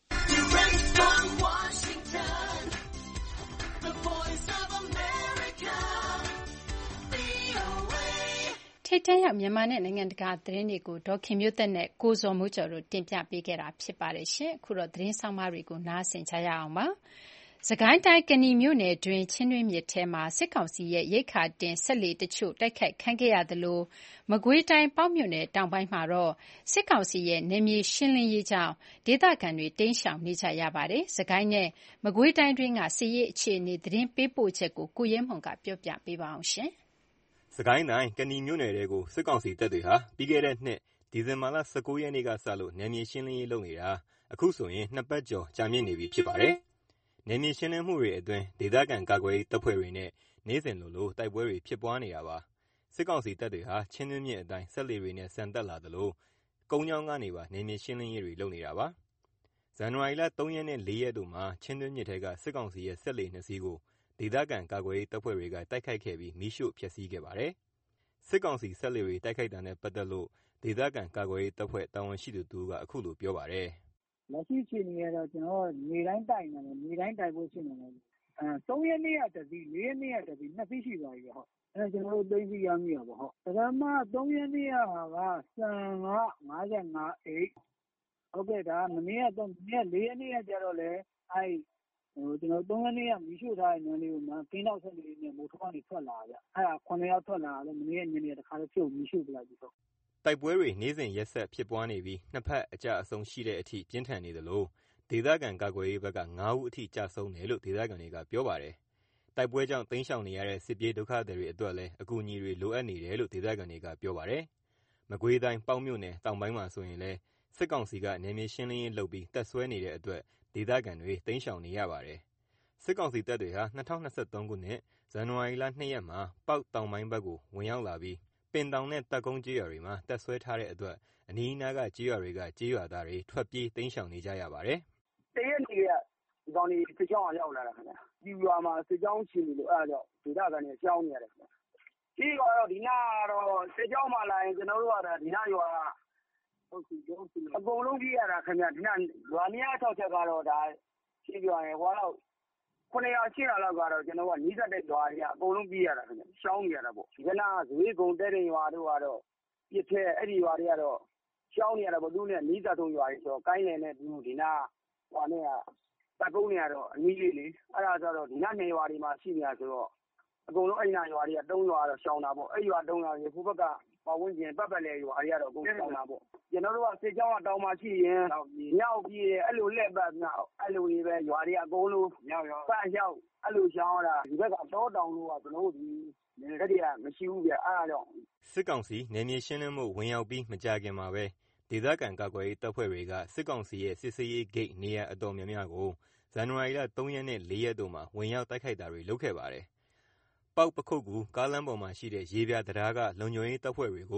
ထိပ်တန်းရောက်မြန်မာနဲ့နိုင်ငံတကာသတင်းတွေကိုဒေါ်ခင်မျိုးသက်နဲ့ကိုဇော်မိုးကျော်တို့တင်ပြပေးခဲ့တာဖြစ်ပါတယ်ရှင်။အခုတော့သတင်းဆောင်မတွေကိုနားဆင်ကြရအောင်ပါ။စစ်ကိုင်းတိုင်းကနီမြို့နယ်တွင်းချင်းတွင်းမြစ်ထဲမှာစစ်ကောင်စီရဲ့ရိတ်ခါတင်စက်လှေတချို့တိုက်ခိုက်ခံခဲ့ရသလိုမကွေးတိုင်းပေါက်မြို့နယ်တောင်ပိုင်းမှာတော့စစ်ကောင်စီရဲ့နယ်မြေရှင်းလင်းရေးကြောင့်ဒေသခံတွေတိမ်းရှောင်နေကြရပါတယ်။စစ်ကိုင်းနဲ့မကွေးတိုင်းတွင်းကစစ်ရေးအခြေအနေသတင်းပေးပို့ချက်ကိုကိုရဲမွန်ကပြောပြပေးပါအောင်ရှင်။စကိုင်းတိုင်းကနီမြို့နယ်တဲကိုစစ်ကောင်စီတပ်တွေဟာပြီးခဲ့တဲ့နှစ်ဒီဇင်ဘာလ19ရက်နေ့ကစလို့နယ်မြေရှင်းလင်းရေးလုပ်နေတာအခုဆိုရင်2ပတ်ကျော်ကြာမြင့်နေပြီဖြစ်ပါတယ်။နယ်မြေရှင်းလင်းမှုတွေအတွင်းဒေသခံကာကွယ်ရေးတပ်ဖွဲ့တွေနဲ့နေ့စဉ်လိုတိုက်ပွဲတွေဖြစ်ပွားနေတာပါ။စစ်ကောင်စီတပ်တွေဟာချင်းတွင်းမြစ်အတိုင်းဆက်လေတွေနဲ့ဆန်တက်လာသလိုကုန်းချောင်းကနေပါနယ်မြေရှင်းလင်းရေးတွေလုပ်နေတာပါ။ဇန်နဝါရီလ3ရက်နဲ့4ရက်တို့မှာချင်းတွင်းမြစ်ထဲကစစ်ကောင်စီရဲ့ဆက်လေ2စီးကိုဒေသခံကာကွယ်ရေးတပ်ဖွဲ့တွေကတိုက်ခိုက်ခဲ့ပြီးမီးရှို့ဖျက်ဆီးခဲ့ပါတယ်။စစ်ကောင်စီဆက်လေတွေတိုက်ခိုက်တာနဲ့ပတ်သက်လို့ဒေသခံကာကွယ်ရေးတပ်ဖွဲ့တာဝန်ရှိသူတူကအခုလိုပြောပါတယ်။လက်ရှိအခြေအနေကတော့ကျွန်တော်နေတိုင်းတိုက်နေတယ်နေတိုင်းတိုက်ဖို့ရှိနေတယ်3ရက်နေ့ကတစီ4ရက်နေ့ကတစီ2စီးရှိသွားပြီဟုတ်အဲကျွန်တော်တို့သိသိရမိရပါဟုတ်ပထမ3ရက်နေ့ကစံက55အိတ်ဟုတ်ကဲ့ဒါမနေ့က4ရက်နေ့ကကြတော့လေကျွန်တော်3ရက်နေ့ကမီးရှို့ထားတဲ့နန်းလေးကိုမှကင်းတော့ဆက်လေးနဲ့မိုးထွန်းနေထွက်လာကြအဲ့ဒါ9ယောက်ထွက်လာတယ်မနေ့ကညနေတခါတော့ဖြုတ်မီးရှို့ပလိုက်ပြီဟုတ်တိုက်ပွဲတွေနေ့စဉ်ရက်ဆက်ဖြစ်ပွားနေပြီးနှစ်ဖက်အကြအဆုံးရှိတဲ့အထိပြင်းထန်နေသလိုဒေသခံကာကွယ်ရေးဘက်က9ဦးအထိကြာဆုံးတယ်လို့ဒေသခံတွေကပြောပါတယ်။တိုက်ပွဲကြောင့်တိမ်းရှောင်နေရတဲ့စစ်ပြေးဒုက္ခသည်တွေအတွက်လည်းအကူအညီတွေလိုအပ်နေတယ်လို့ဒေသခံတွေကပြောပါတယ်။မကွေးတိုင်းပေါက်မြို့နယ်တောင်ပိုင်းမှာဆိုရင်လည်းစစ်ကောင်စီကနယ်မြေရှင်းလင်းရေးလုပ်ပြီးတပ်ဆွဲနေတဲ့အတွက်ဒေသခံတွေတိမ်းရှောင်နေရပါတယ်။စစ်ကောင်စီတပ်တွေဟာ2023ခုနှစ်ဇန်နဝါရီလ2ရက်မှာပေါက်တောင်ပိုင်းဘက်ကိုဝင်ရောက်လာပြီးပင်တောင်နဲ့တပ်ကုန်းကျေးရွာတွေမှာတပ်ဆွဲထားတဲ့အတွက်အနီးအနားကကျေးရွာတွေကကျေးရွာသားတွေထွက်ပြေးတိမ်းရှောင်နေကြရပါတယ်။တရက်နေ့ကဒီကောင်တွေစစ်ကြောင်းရောက်လာတာခင်ဗျာ။ဒီရွာမှာစစ်ကြောင်းရှင်လို့အဲ့ဒါကြောင့်ဒေသခံတွေရှောင်းနေရတယ်ခင်ဗျာ။ဒီရွာတော့ဒီနာတော့စစ်ကြောင်းမှလာရင်ကျွန်တော်တို့ကဒီနာရွာဟုတ်ပြီအကုန်လုံးပြေးရတာခင်ဗျာ။ဒီနာရွာများ6ချက်ကတော့ဒါရှင်းပြရင်ဟိုတော့900 800လောက်ကတော့ကျွန်တော်ကနီးစပ်တဲ့ရွာတွေကအကုန်လုံးပြေးရတာခင်ဗျရှောင်းနေရတာပေါ့ဒီကနာဇွေးကုံတဲ့တဲ့ရွာတို့ကတော့ပြစ်ထဲအဲ့ဒီရွာတွေကတော့ရှောင်းနေရတာပေါ့သူနဲ့နီးစပ်ဆုံးရွာတွေဆိုကိုင်းနယ်နဲ့ဒီနာဟိုနဲ့တပ်ကုန်းတွေကတော့အနည်းလေးလေအဲ့ဒါဆိုတော့ဒီနာနေရွာတွေမှာရှိနေတာဆိုတော့အကုန်လုံးအဲ့နာရွာတွေက3ရွာတော့ရှောင်းတာပေါ့အဲ့ရွာ3ရွာရေခုဘက်ကပတ်ဝန်းကျင်ပတ်လက်ရွာတွေကတော့အကုန်ရှောင်းတာပေါ့ကျွန်တော်တို့ကစစ်ကြောင်းကတောင်မှရှိရင်မြောက်ပြေးအဲ့လိုလက်ပတ်အဲ့လိုတွေပဲရွာတွေအကုန်လုံးမြောက်ပတ်ရောက်အဲ့လိုရှောင်းတာဒီဘက်ကတောတောင်လို့ကကျွန်တော်တို့ဒီလက်တွေကမရှိဘူးပြအဲ့ဒါကြောင့်စစ်ကောင်စီနယ်မြေရှင်းလင်းမှုဝင်ရောက်ပြီးမကြခင်မှာပဲဒေသခံကာကွယ်ရေးတပ်ဖွဲ့တွေကစစ်ကောင်စီရဲ့စစ်ဆေးရေးဂိတ်နေရာအတော်များများကိုဇန်နဝါရီလ3ရက်နဲ့4ရက်တို့မှာဝင်ရောက်တိုက်ခိုက်တာတွေလုပ်ခဲ့ပါတယ်။ပေါက်ပခုတ်ကူကားလမ်းပေါ်မှာရှိတဲ့ရေပြတံတားကလုံခြုံရေးတပ်ဖွဲ့တွေကို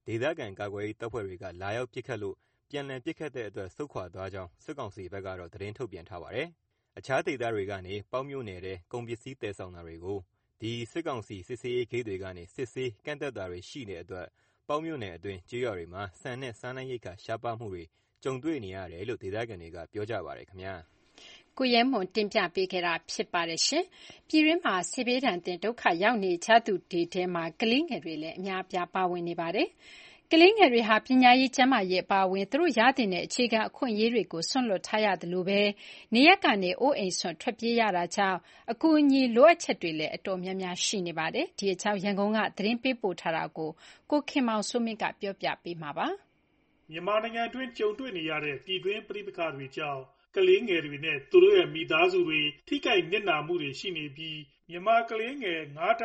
ဒေသခံကာကွယ်ရေးတပ်ဖွဲ့တွေကလာရောက်ပစ်ခတ်လို့ပြန်လည်ပစ်ခတ်တဲ့အတွက်ဆုတ်ခွာသွားကြောင်းစစ်ကောင်စီဘက်ကတော့သတင်းထုတ်ပြန်ထားပါတယ်။အခြားဒေသတွေကနေပေါက်မြို့နယ်တဲ့ကုန်ပစ္စည်းတည်ဆောင်တာတွေကိုဒီစစ်ကောင်စီစစ်ဆေးရေးဂိတ်တွေကနေစစ်ဆေးကန့်သက်တာတွေရှိတဲ့အတွက်ပေါက်မြို့နယ်အတွင်းကျေးရွာတွေမှာဆန်နဲ့စားနပ်ရိက္ခာရှားပါးမှုတွေကြုံတွေ့နေရတယ်လို့ဒေသခံတွေကပြောကြပါတယ်ခင်ဗျာ။ကိုရဲမွန်တင်ပြပေးခဲ့တာဖြစ်ပါတယ်ရှင်။ပြည်တွင်းမှာဆေးဘေးဒဏ်တင်ဒုက္ခရောက်နေကြသူတွေထဲမှာကလေးငယ်တွေလည်းအများအပြားပါဝင်နေပါတယ်။ကလေးငယ်တွေဟာပညာရေးကျန်းမာရေးအပါအဝင်သူတို့ရတဲ့အခြေခံအခွင့်အရေးတွေကိုဆွန့်လွတ်ထားရတယ်လို့ပဲနေရက်ကနေအိုးအိမ်ဆွန့်ထွက်ပြေးရတာကြောင့်အကူအညီလိုအပ်ချက်တွေလည်းအတော်များများရှိနေပါတယ်။ဒီအကြောင်းရန်ကုန်ကသတင်းပေးပို့ထားတာကိုခင်မောင်စိုးမင်းကပြောပြပေးမှာပါ။မြန်မာနိုင်ငံအတွင်းကြုံတွေ့နေရတဲ့ပြည်တွင်းပဋိပက္ခတွေကြောင့်ကလေးငယ်တွေနဲ့သူတို့ရဲ့မိသားစုတွေထိခိုက်နစ်နာမှုတွေရှိနေပြီးမြန်မာကလေးငယ်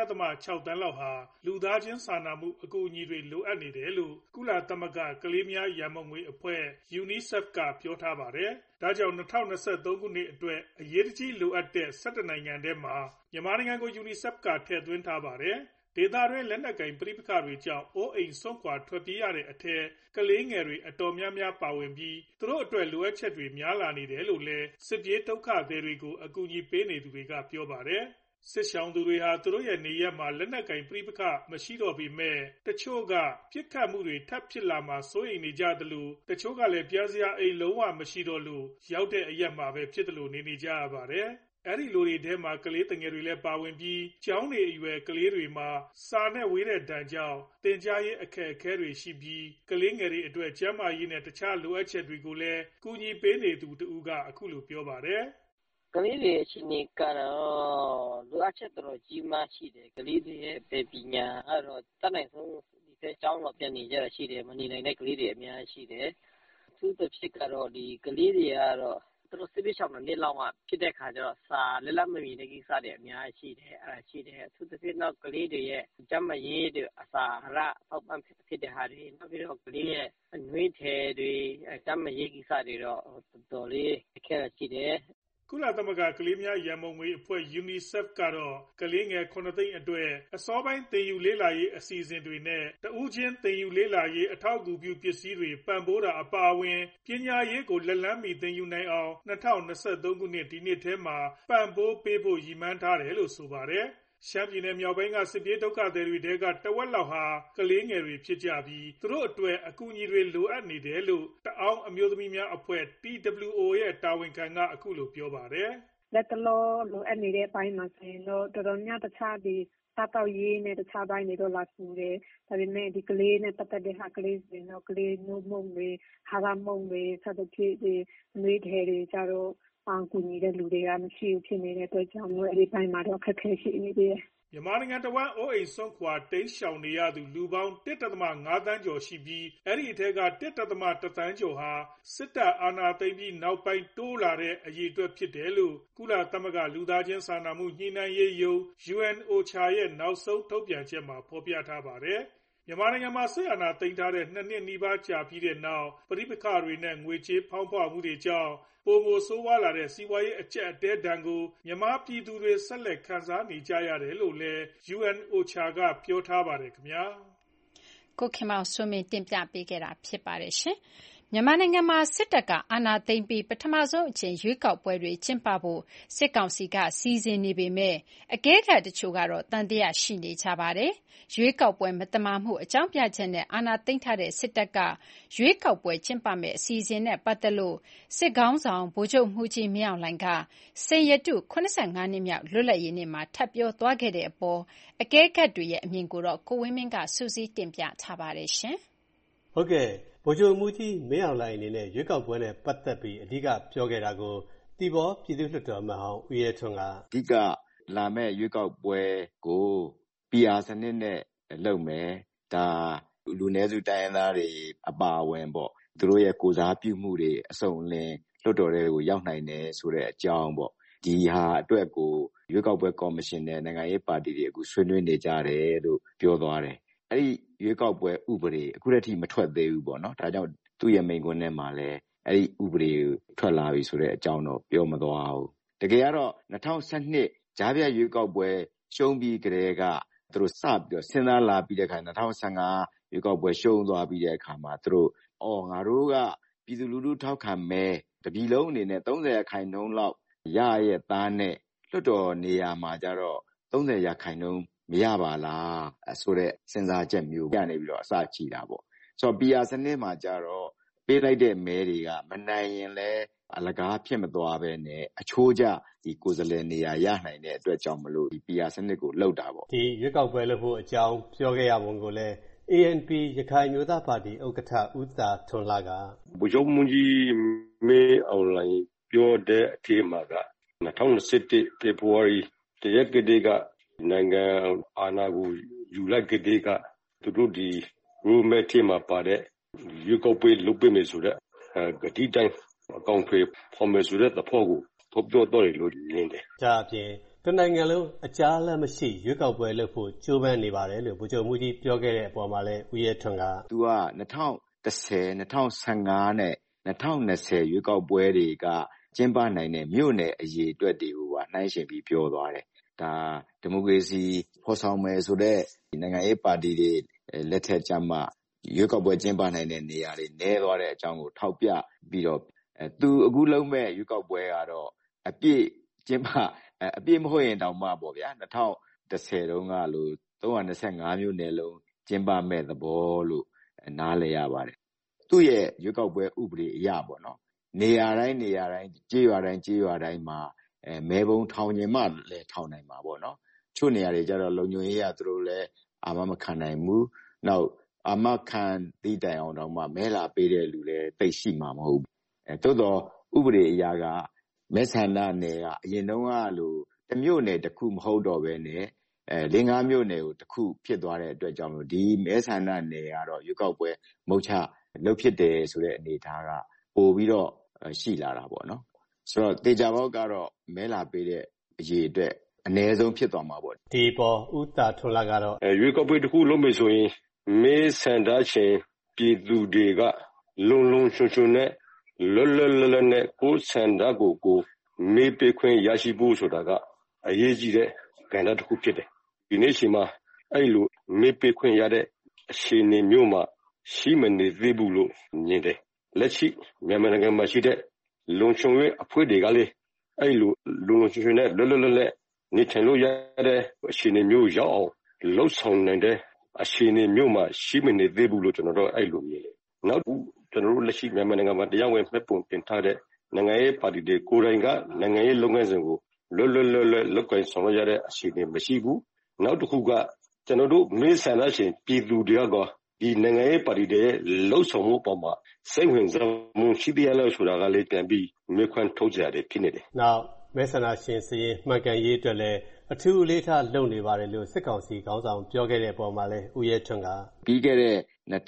9.6 သန်းလောက်ဟာလူသားချင်းစာနာမှုအကူအညီတွေလိုအပ်နေတယ်လို့ကုလသမဂ္ဂကလေးများရန်ပုံငွေအဖွဲ့ UNICEF ကပြောထားပါတယ်။ဒါကြောင့်2023ခုနှစ်အတွက်အရေးတကြီးလိုအပ်တဲ့17နိုင်ငံထဲမှာမြန်မာနိုင်ငံကို UNICEF ကထည့်သွင်းထားပါတယ်။ဒေသတွင်းလက်နက်ကိုင်ပဋိပက္ခတွေကြောင့်အိုးအိမ်စွန့်ခွာထွက်ပြေးရတဲ့အထက်ကလေးငယ်တွေအတော်များများပါဝင်ပြီးသူတို့အတွက်လိုအပ်ချက်တွေများလာနေတယ်လို့လည်းစစ်ပြေးဒုက္ခသည်တွေကိုအကူအညီပေးနေသူတွေကပြောပါတယ်။စစ်ရှောင်သူတွေဟာသူတို့ရဲ့နေရပ်မှာလက်နက်ကိုင်ပဋိပက္ခမရှိတော့ပေမဲ့တချို့ကပြစ်ခတ်မှုတွေထပ်ဖြစ်လာမှာစိုးရိမ်နေကြသလိုတချို့ကလည်းပြန်စရာအိမ်လုံးဝမရှိတော့လို့ရောက်တဲ့အရက်မှာပဲဖြစ်တယ်လို့နေကြရပါတယ်။အဲ့ဒီလူတွေထဲမှာကလေးငယ်တွေလည်းပါဝင်ပြီးကျောင်းနေအရွယ်ကလေးတွေမှာစာနဲ့ဝေးတဲ့ဒဏ်ကြောင့်သင်ကြားရေးအခက်အခဲတွေရှိပြီးကလေးငယ်တွေအတွက်ကျန်းမာရေးနဲ့တခြားလိုအပ်ချက်တွေကိုလည်းကူညီပေးနေသူတူကအခုလိုပြောပါတယ်ကလေးတွေအခြေအနေကတော့လိုအပ်ချက်တော်ကြီးမှရှိတယ်ကလေးတွေရဲ့ပညာအဲ့တော့တတ်နိုင်ဆုံးဒီဖက်ကျောင်းတော့ပြန်နေကြရရှိတယ်မနေနိုင်တဲ့ကလေးတွေအများကြီးရှိတယ်သူတို့ဖြစ်ကတော့ဒီကလေးတွေကတော့သူတို့စစ်ပေးချောင်းတဲ့နေ့လောက်ကဖြစ်တဲ့ခါကျတော့စာလက်မမီတဲ့ကိစ္စတွေအများကြီးရှိတယ်အဲ့ဒါရှိတယ်သူတို့ဖြစ်တော့ကလေးတွေရဲ့ကျန်းမာရေးတွေအစာအရအောက်ပန်းဖြစ်တဲ့ဟာတွေနောက်ပြီးတော့ကလေးရဲ့အနှွေးထည်တွေကျန်းမာရေးကိစ္စတွေတော့တော်လေးအခက်အခဲရှိတယ်ကုလသမဂ္ဂကလေးများရန်ပုံငွေအဖွဲ့ UNICEF ကတော့ကလေးငယ်9သိန်းအတွက်အစောပိုင်းသင်ယူလေ့လာရေးအစီအစဉ်တွေနဲ့တဦးချင်းသင်ယူလေ့လာရေးအထောက်အကူပြုပစ္စည်းတွေပံ့ပိုးတာအပါအဝင်ပညာရေးကိုလက်လန်းမီသင်ယူနိုင်အောင်2023ခုနှစ်ဒီနှစ်ထဲမှာပံ့ပိုးပေးဖို့ရည်မှန်းထားတယ်လို့ဆိုပါတယ်ရှမ်းပြည်နယ်မြောက်ပိုင်းကစစ်ပြေးဒုက္ခသည်တွေထဲကတဝက်လောက်ဟာကလေးငယ်တွေဖြစ်ကြပြီးသူတို့အတွက်အကူအညီတွေလိုအပ်နေတယ်လို့တအောင်းအမျိုးသမီးများအဖွဲ့ TWO ရဲ့တာဝန်ခံကအခုလိုပြောပါတယ်။လက်တလောလိုအပ်နေတဲ့အပိုင်းမှာဆိုရင်တော့တော်တော်များတခြားဒီစားတောက်ရေးနဲ့တခြားပိုင်းတွေတော့လာကူတယ်။ဒါပေမဲ့ဒီကလေးနဲ့ပတ်သက်တဲ့ဟာကလေးဆိုရင်တော့ကလေးနှုတ်မုံတွေဟာရမုံတွေစသဖြင့်ဒီနှွေးထဲတွေကြတော့ကူညီတဲ့လူတွေကမရှိဘူးဖြစ်နေတဲ့အတွက်ကြောင့်မို့အဲ့ဒီပိုင်းမှာတော့ခက်ခဲရှိနေသေးတယ်။မြန်မာနိုင်ငံတဝန်းအိုးအိမ်စွန့်ခွာတိမ်းရှောင်နေရသူလူပေါင်း 1.5 သန်းကျော်ရှိပြီးအဲ့ဒီအထက်က 1.1 သန်းကျော်ဟာစစ်တပ်အာဏာသိမ်းပြီးနောက်ပိုင်းတိုးလာတဲ့အရေးအတွက်ဖြစ်တယ်လို့ကုလသမဂ္ဂလူသားချင်းစာနာမှုညှိနှိုင်းရေးရုံး UNOCHA ရဲ့နောက်ဆုံးထုတ်ပြန်ချက်မှာဖော်ပြထားပါတယ်။မြန်မာနိုင်ငံမှာစစ်အာဏာသိမ်းထားတဲ့2နှစ်နီးပါးကြာပြီးတဲ့နောက်ပဋိပက္ခတွေနဲ့ငွေကြေးဖောင်းပွမှုတွေကြောင့်ပိုမိုဆိုးဝါးလာတဲ့စီးပွားရေးအကျပ်အတည်းဒဏ်ကိုမြန်မာပြည်သူတွေဆက်လက်ခံစားနေကြရတယ်လို့လည်း UNOCHA ကပြောထားပါတယ်ခင်ဗျာကိုခင်မောင်ဆွေးမင်းတင်ပြပေးခဲ့တာဖြစ်ပါတယ်ရှင်မြန်မာနိုင်ငံမှာစစ်တပ်ကအာဏာသိမ်းပြီးပထမဆုံးအကြိမ်ရွေးကောက်ပွဲတွေကျင်းပဖို့စစ်ကောင်စီကစီစဉ်နေပေမဲ့အကဲခတ်တချို့ကတော့တန်တရားရှိနေကြပါတယ်။ရွေးကောက်ပွဲမတမာမှုအကြောင်းပြချက်နဲ့အာဏာသိမ်းထားတဲ့စစ်တပ်ကရွေးကောက်ပွဲကျင်းပမဲ့အစီအစဉ်နဲ့ပတ်သက်လို့စစ်ကောင်းဆောင်ဗိုလ်ချုပ်မှုကြီးမင်းအောင်လှိုင်ကစိန်ရတု85နှစ်မြောက်လွတ်လပ်ရေးနေ့မှာထပ်ပြောသွားခဲ့တဲ့အပေါ်အကဲခတ်တွေရဲ့အမြင်ကိုတော့ကိုဝင်းမင်းကစူးစီးတင်ပြထားပါတယ်ရှင်။ဟုတ်ကဲ့ဗိုလ်ချုပ်မှုကြီးမင်းအောင်လှိုင်အနေနဲ့ရွေးကောက်ပွဲနဲ့ပတ်သက်ပြီးအဓိကပြောခဲ့တာကိုတီဘောပြည်သူ့လွှတ်တော်အမတ်ဟောင်းဦးရဲထွန်းကအဓိကလာမဲ့ရွေးကောက်ပွဲကို PR စနစ်နဲ့လုပ်မယ်ဒါလူနည်းစုတိုင်းရင်းသားတွေအပါအဝင်ပေါ့သူတို့ရဲ့ကိုစားပြုမှုတွေအစုံအလင်လွှတ်တော်တွေကိုရောက်နိုင်တယ်ဆိုတဲ့အကြောင်းပေါ့ဒီဟာအတွက်ကိုရွေးကောက်ပွဲကော်မရှင်နဲ့နိုင်ငံရေးပါတီတွေအခုဆွေးနွေးနေကြတယ်လို့ပြောသွားတယ်အဲ့ဒီရွေးကောက်ပွဲဥပဒေအခုတည်းမထွက်သေးဘူးပေါ့နော်ဒါကြောင့်သူ့ရဲ့မိန့်ခွန်းထဲမှာလည်းအဲ့ဒီဥပဒေထွက်လာပြီဆိုတဲ့အကြောင်းတော့ပြောမသွားဘူးတကယ်ကတော့2012ကြားဖြတ်ရွေးကောက်ပွဲရှုံးပြီးကြတဲ့ကသူတို့စပြီးတော့စဉ်းစားလာပြီးတဲ့အခါ2015 ရွေးကောက်ပွဲရှုံးသွားပြီးတဲ့အခါမှာသူတို့ငါတို့ကပြည်သူလူထုထောက်ခံမဲ့တပြည်လုံးအနေနဲ့30% လောက်ရရဲ့သားနဲ့လွှတ်တော်နေရာမှာကြတော့30% မရပါလားဆိုတဲ့စဉ်းစားချက်မျိုးကနေပြီးတော့အစချီတာပေါ့ဆိုတော့ PR စနစ်မှာကြတော့ပေးလိုက်တဲ့မဲတွေကမနိုင်ရင်လည်းအလကားဖြစ်မသွားပဲနဲ့အချိုးကျဒီကိုယ်စားလှယ်နေရာရနိုင်တဲ့အတွက်ကြောင့်မလို့ဒီ PR စနစ်ကိုလှုပ်တာပေါ့ဒီရွေးကောက်ပွဲလုပ်ဖို့အကြောင်းပြောခဲ့ရပုံကိုလည်း ANP ရခိုင်မျိုးသားပါတီဥက္ကဋ္ဌဦးသာထွန်းလှကဗိုလ်ချုပ်မှူးကြီးမင်းအောင်လှိုင်ပြောတဲ့အထက်မှာက2021 ဖေဖော်ဝါရီတရက်ကတည်းကနိုင်ငံအာဏာကိုယူလိုက်ကတည်းကသူတို့ဒီ roadmap ထဲမှာပါတဲ့ရွေးကောက်ပွဲလုပ်ပေးမယ်ဆိုတဲ့ဂတိတိုင်းအကောင့်တွေဖော်မယ်ဆိုတဲ့သဘောကိုထုတ်ပြောတော့တယ်လို့မြင်တယ်။ဒါအပြင်တနိုင်ငံလုံးအကြားအလမ်းမရှိရွေးကောက်ပွဲလုပ်ဖို့ကြိုးပမ်းနေပါတယ်လို့ဗိုလ်ချုပ်မှူးကြီးပြောခဲ့တဲ့အပေါ်မှာလည်းဦးရဲထွန်းကသူက2010 2015နဲ့2020ရွေးကောက်ပွဲတွေကကျင်းပနိုင်တဲ့မြို့နယ်အရေးအတွက်တွေကိုနှိုင်းယှဉ်ပြီးပြောသွားတယ်။ဒါဒီမိုကရေစီဖော်ဆောင်မယ်ဆိုတဲ့နိုင်ငံရေးပါတီတွေလက်ထက်ကျမှရွေးကောက်ပွဲကျင်းပနိုင်တဲ့နေရာတွေနည်းသွားတဲ့အကြောင်းကိုထောက်ပြပြီးတော့သူအခုလုံးမဲ့ရွေးကောက်ပွဲကတော့အပြည့်ကျင်းပအပြည့်မဟုတ်ရင်တောင်မှပေါ့ဗျာ2010တုန်းကလို့325မြို့နယ်လုံးကျင်းပမဲ့သဘောလို့နားလည်ရပါတယ်သူ့ရဲ့ရွေးကောက်ပွဲဥပဒေအရပေါ့နော်နေရာတိုင်းကြေးရွာတိုင်းမှာမဲပုံထောင်ကျင်မှလည်းထောင်နိုင်မှာပေါ့နော်ချို့နေရာတွေကျတော့လုံခြုံရေးရသူတို့လည်းအာမခံနိုင်ဘူးနောက်အာမခံသည့်တိုင်အောင်တော့မှမဲလာပေးတဲ့လူလည်းသိရှိမှာမဟုတ်ဘူးတိုးတော့ဥပဒေအရာကမဲဆန္ဒနယ်ကအရင်တုန်းကလို့တစ်မြို့နယ်တစ်ခုမဟုတ်တော့ဘဲနဲ့5မြို့နယ်ကိုတစ်ခုဖြစ်သွားတဲ့အတွက်ကြောင့်လို့ဒီမဲဆန္ဒနယ်ကတော့ရွေးကောက်ပွဲမုတ်ချလုပ်ဖြစ်တယ်ဆိုတဲ့အနေအထားကပို့ပြီးတော့ရှိလာတာပေါ့နော်ဆိုတော့တေချာဘောက်ကတော့မဲလာပေးတဲ့အရေးအတွက်အနည်းဆုံးဖြစ်သွားမှာပေါ့ဒီပေါ်ဦးတာထွန်းလာကတော့ရွေးကောက်ပွဲတစ်ခုလုပ်မယ်ဆိုရင်မဲဆန္ဒရှင်ပြည်သူတွေကလုံလုံခြုံခြုံနဲ့လွတ်လွတ်နဲ့ကိုယ်ဆန္ဒကိုမဲပေးခွင့်ရရှိဖို့ဆိုတာကအရေးကြီးတဲ့ကဏ္ဍတစ်ခုဖြစ်တယ်ဒီနေ့ချိန်မှာအဲ့လိုမဲပေးခွင့်ရတဲ့အခြေအနေမျိုးမှာရှိမနေသေးဘူးလို့မြင်တယ်လက်ရှိမြန်မာနိုင်ငံမှာရှိတဲ့လုံခြုံရေးအဖွဲ့တွေကလည်းအဲ့လိုလုံခြုံရေးနဲ့လွတ်လွတ်နဲ့နေထိုင်လို့ရတဲ့အခြေအနေမျိုးရောက်အောင်လှုပ်ဆောင်နိုင်တဲ့အခြေအနေမျိုးမှာရှိမနေသေးဘူးလို့ကျွန်တော်တို့အဲ့လိုမြင်တယ်နောက်ကျွန်တော်တို့လက်ရှိမြန်မာနိုင်ငံမှာတရားဝင်မှတ်ပုံတင်ထားတဲ့နိုင်ငံရေးပါတီတွေကိုယ်တိုင်ကနိုင်ငံရေးလုပ်ငန်းစဉ်ကိုလွတ်လုပ်ကိုင်ဆောင်ရွက်ရတဲ့အခြေအနေမရှိဘူးနောက်တစ်ခုကကျွန်တော်တို့မဲဆန္ဒရှင်ပြည်သူတွေကဒီနိုင်ငံရေးပါတီတွေလှုပ်ဆောင်မှုပေါ်မှာစိတ်ဝင်စားမှုရှိတဲ့လို့ဆိုတာကလည်းပြန်ပြီးမေးခွန်းထုတ်ကြရတယ်ဖြစ်နေတယ်နောက်မဲဆန္ဒရှင်စည်မှန်ကန်ရေးအတွက်လည်းအထူးအလေးထားလုပ်နေပါတယ်လို့စစ်ကောင်စီခေါင်းဆောင်ပြောခဲ့တဲ့ပုံမှာလည်းဦးရဲထွန်းကပြီးခဲ့တဲ့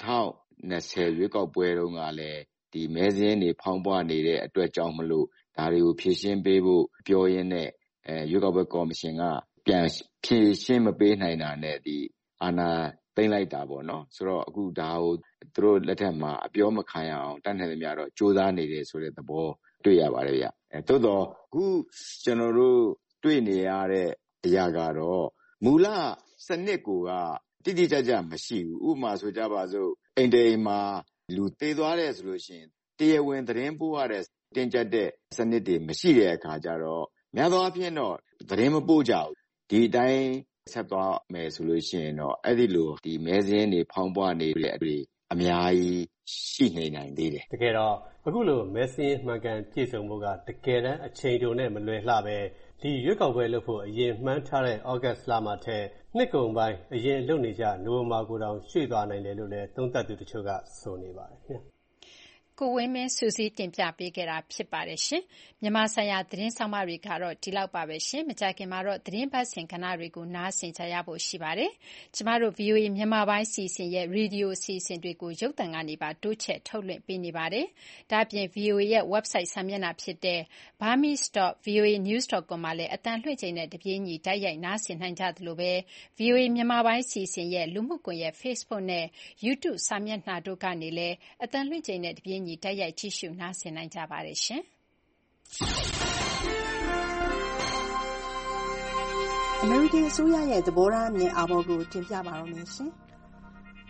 2020ရွေးကောက်ပွဲတုန်းကလည်းဒီမဲစင်းတွေဖောင်းပွားနေတဲ့အတွက်ကြောင့်မလို့ဒါတွေကိုဖြည့်ရှင်းပေးဖို့ပြောရင်းနဲ့ရွေးကောက်ပွဲကော်မရှင်ကပြန်ဖြည့်ရှင်းမပေးနိုင်တာနဲ့ဒီအာဏာသိမ်းလိုက်တာပေါ့နော်ဆိုတော့အခုဒါကိုသူတို့လက်ထက်မှာအပြောမခံရအောင်တတ်နိုင်သမျှတော့စူးစမ်းနေတယ်ဆိုတဲ့သဘောတွေ့ရပါတယ်ဗျသို့တော့အခုကျွန်တော်တို့တွေ့နေရတဲ့အရာကတော့မူလစနစ်ကတိတိကျကျမရှိဘူးဥပမာဆိုကြပါစို့အိမ်တိမ်မှာလူသေသွားတယ်ဆိုလို့ရှိရင်တရားဝင်သတင်းပို့ရတဲ့တင်ကြတဲ့စနစ်တွေမရှိတဲ့အခါကျတော့များသောအားဖြင့်တော့သတင်းမပို့ကြဘူးဒီအတိုင်းဆက်သွားမယ်ဆိုလို့ရှိရင်တော့အဲ့ဒီလိုဒီမဲစင်းတွေဖောင်းပွားနေတဲ့အတွေ့အများကြီးရှိနေနိုင်သေးတယ်တကယ်တော့အခုလိုမဲစင်းမှန်ကန်ပြည့်စုံမှုကတကယ်တမ်းအချိန်တိုနဲ့မလွယ်လှပဲဒီရွေးကောက်ပွဲလုပ်ဖို့အရင်မှန်းထားတဲ့ဩဂတ်စ်လမှာထက်နှစ်ကုန်ပိုင်းအရင်လုပ်နေကြနိုဝင်ဘာကိုတောင်ရွှေ့သွားနိုင်တယ်လို့လည်းသုံးသပ်သူတချို့ကဆိုနေပါတယ်ခင်ဗျကိုဝင်းမင်းစုစည်းတင်ပြပေးခဲ့တာဖြစ်ပါတယ်ရှင်။မြန်မာဆိုင်ရာသတင်းဆောင်မတွေကတော့ဒီလောက်ပါပဲရှင်။မကြခင်မှာတော့သတင်းပတ်စဉ်ကဏ္ဍတွေကိုနားဆင်ကြရဖို့ရှိပါတယ်။ကျမတို့ VOA မြန်မာပိုင်းစီစဉ်ရဲ့ရေဒီယိုအစီအစဉ်တွေကိုရုပ်သံကနေပါတိုးချဲ့ထုတ်လွှင့်ပေးနေပါတယ်။ဒါ့အပြင် VOA ရဲ့ website စာမျက်နှာဖြစ်တဲ့ burmese.voanews.com မှာလည်းအသံလွှင့်ချိန်နဲ့တပြေးညီတိုက်ရိုက်နားဆင်နိုင်ကြသလိုပဲ VOA မြန်မာပိုင်းစီစဉ်ရဲ့လူမှုကွန်ရက် Facebook နဲ့ YouTube စာမျက်နှာတို့ကနေလည်းအသံလွှင့်ချိန်နဲ့တပြေးညီတိုက်ရိုက်ကြည့်ရှုနားဆင်နိုင်ကြပါတယ်ရှင်။အမေရိကန်အစိုးရရဲ့သဘောထားအမြင်အာဘော်ကိုတင်ပြပါတော့မယ်ရှင်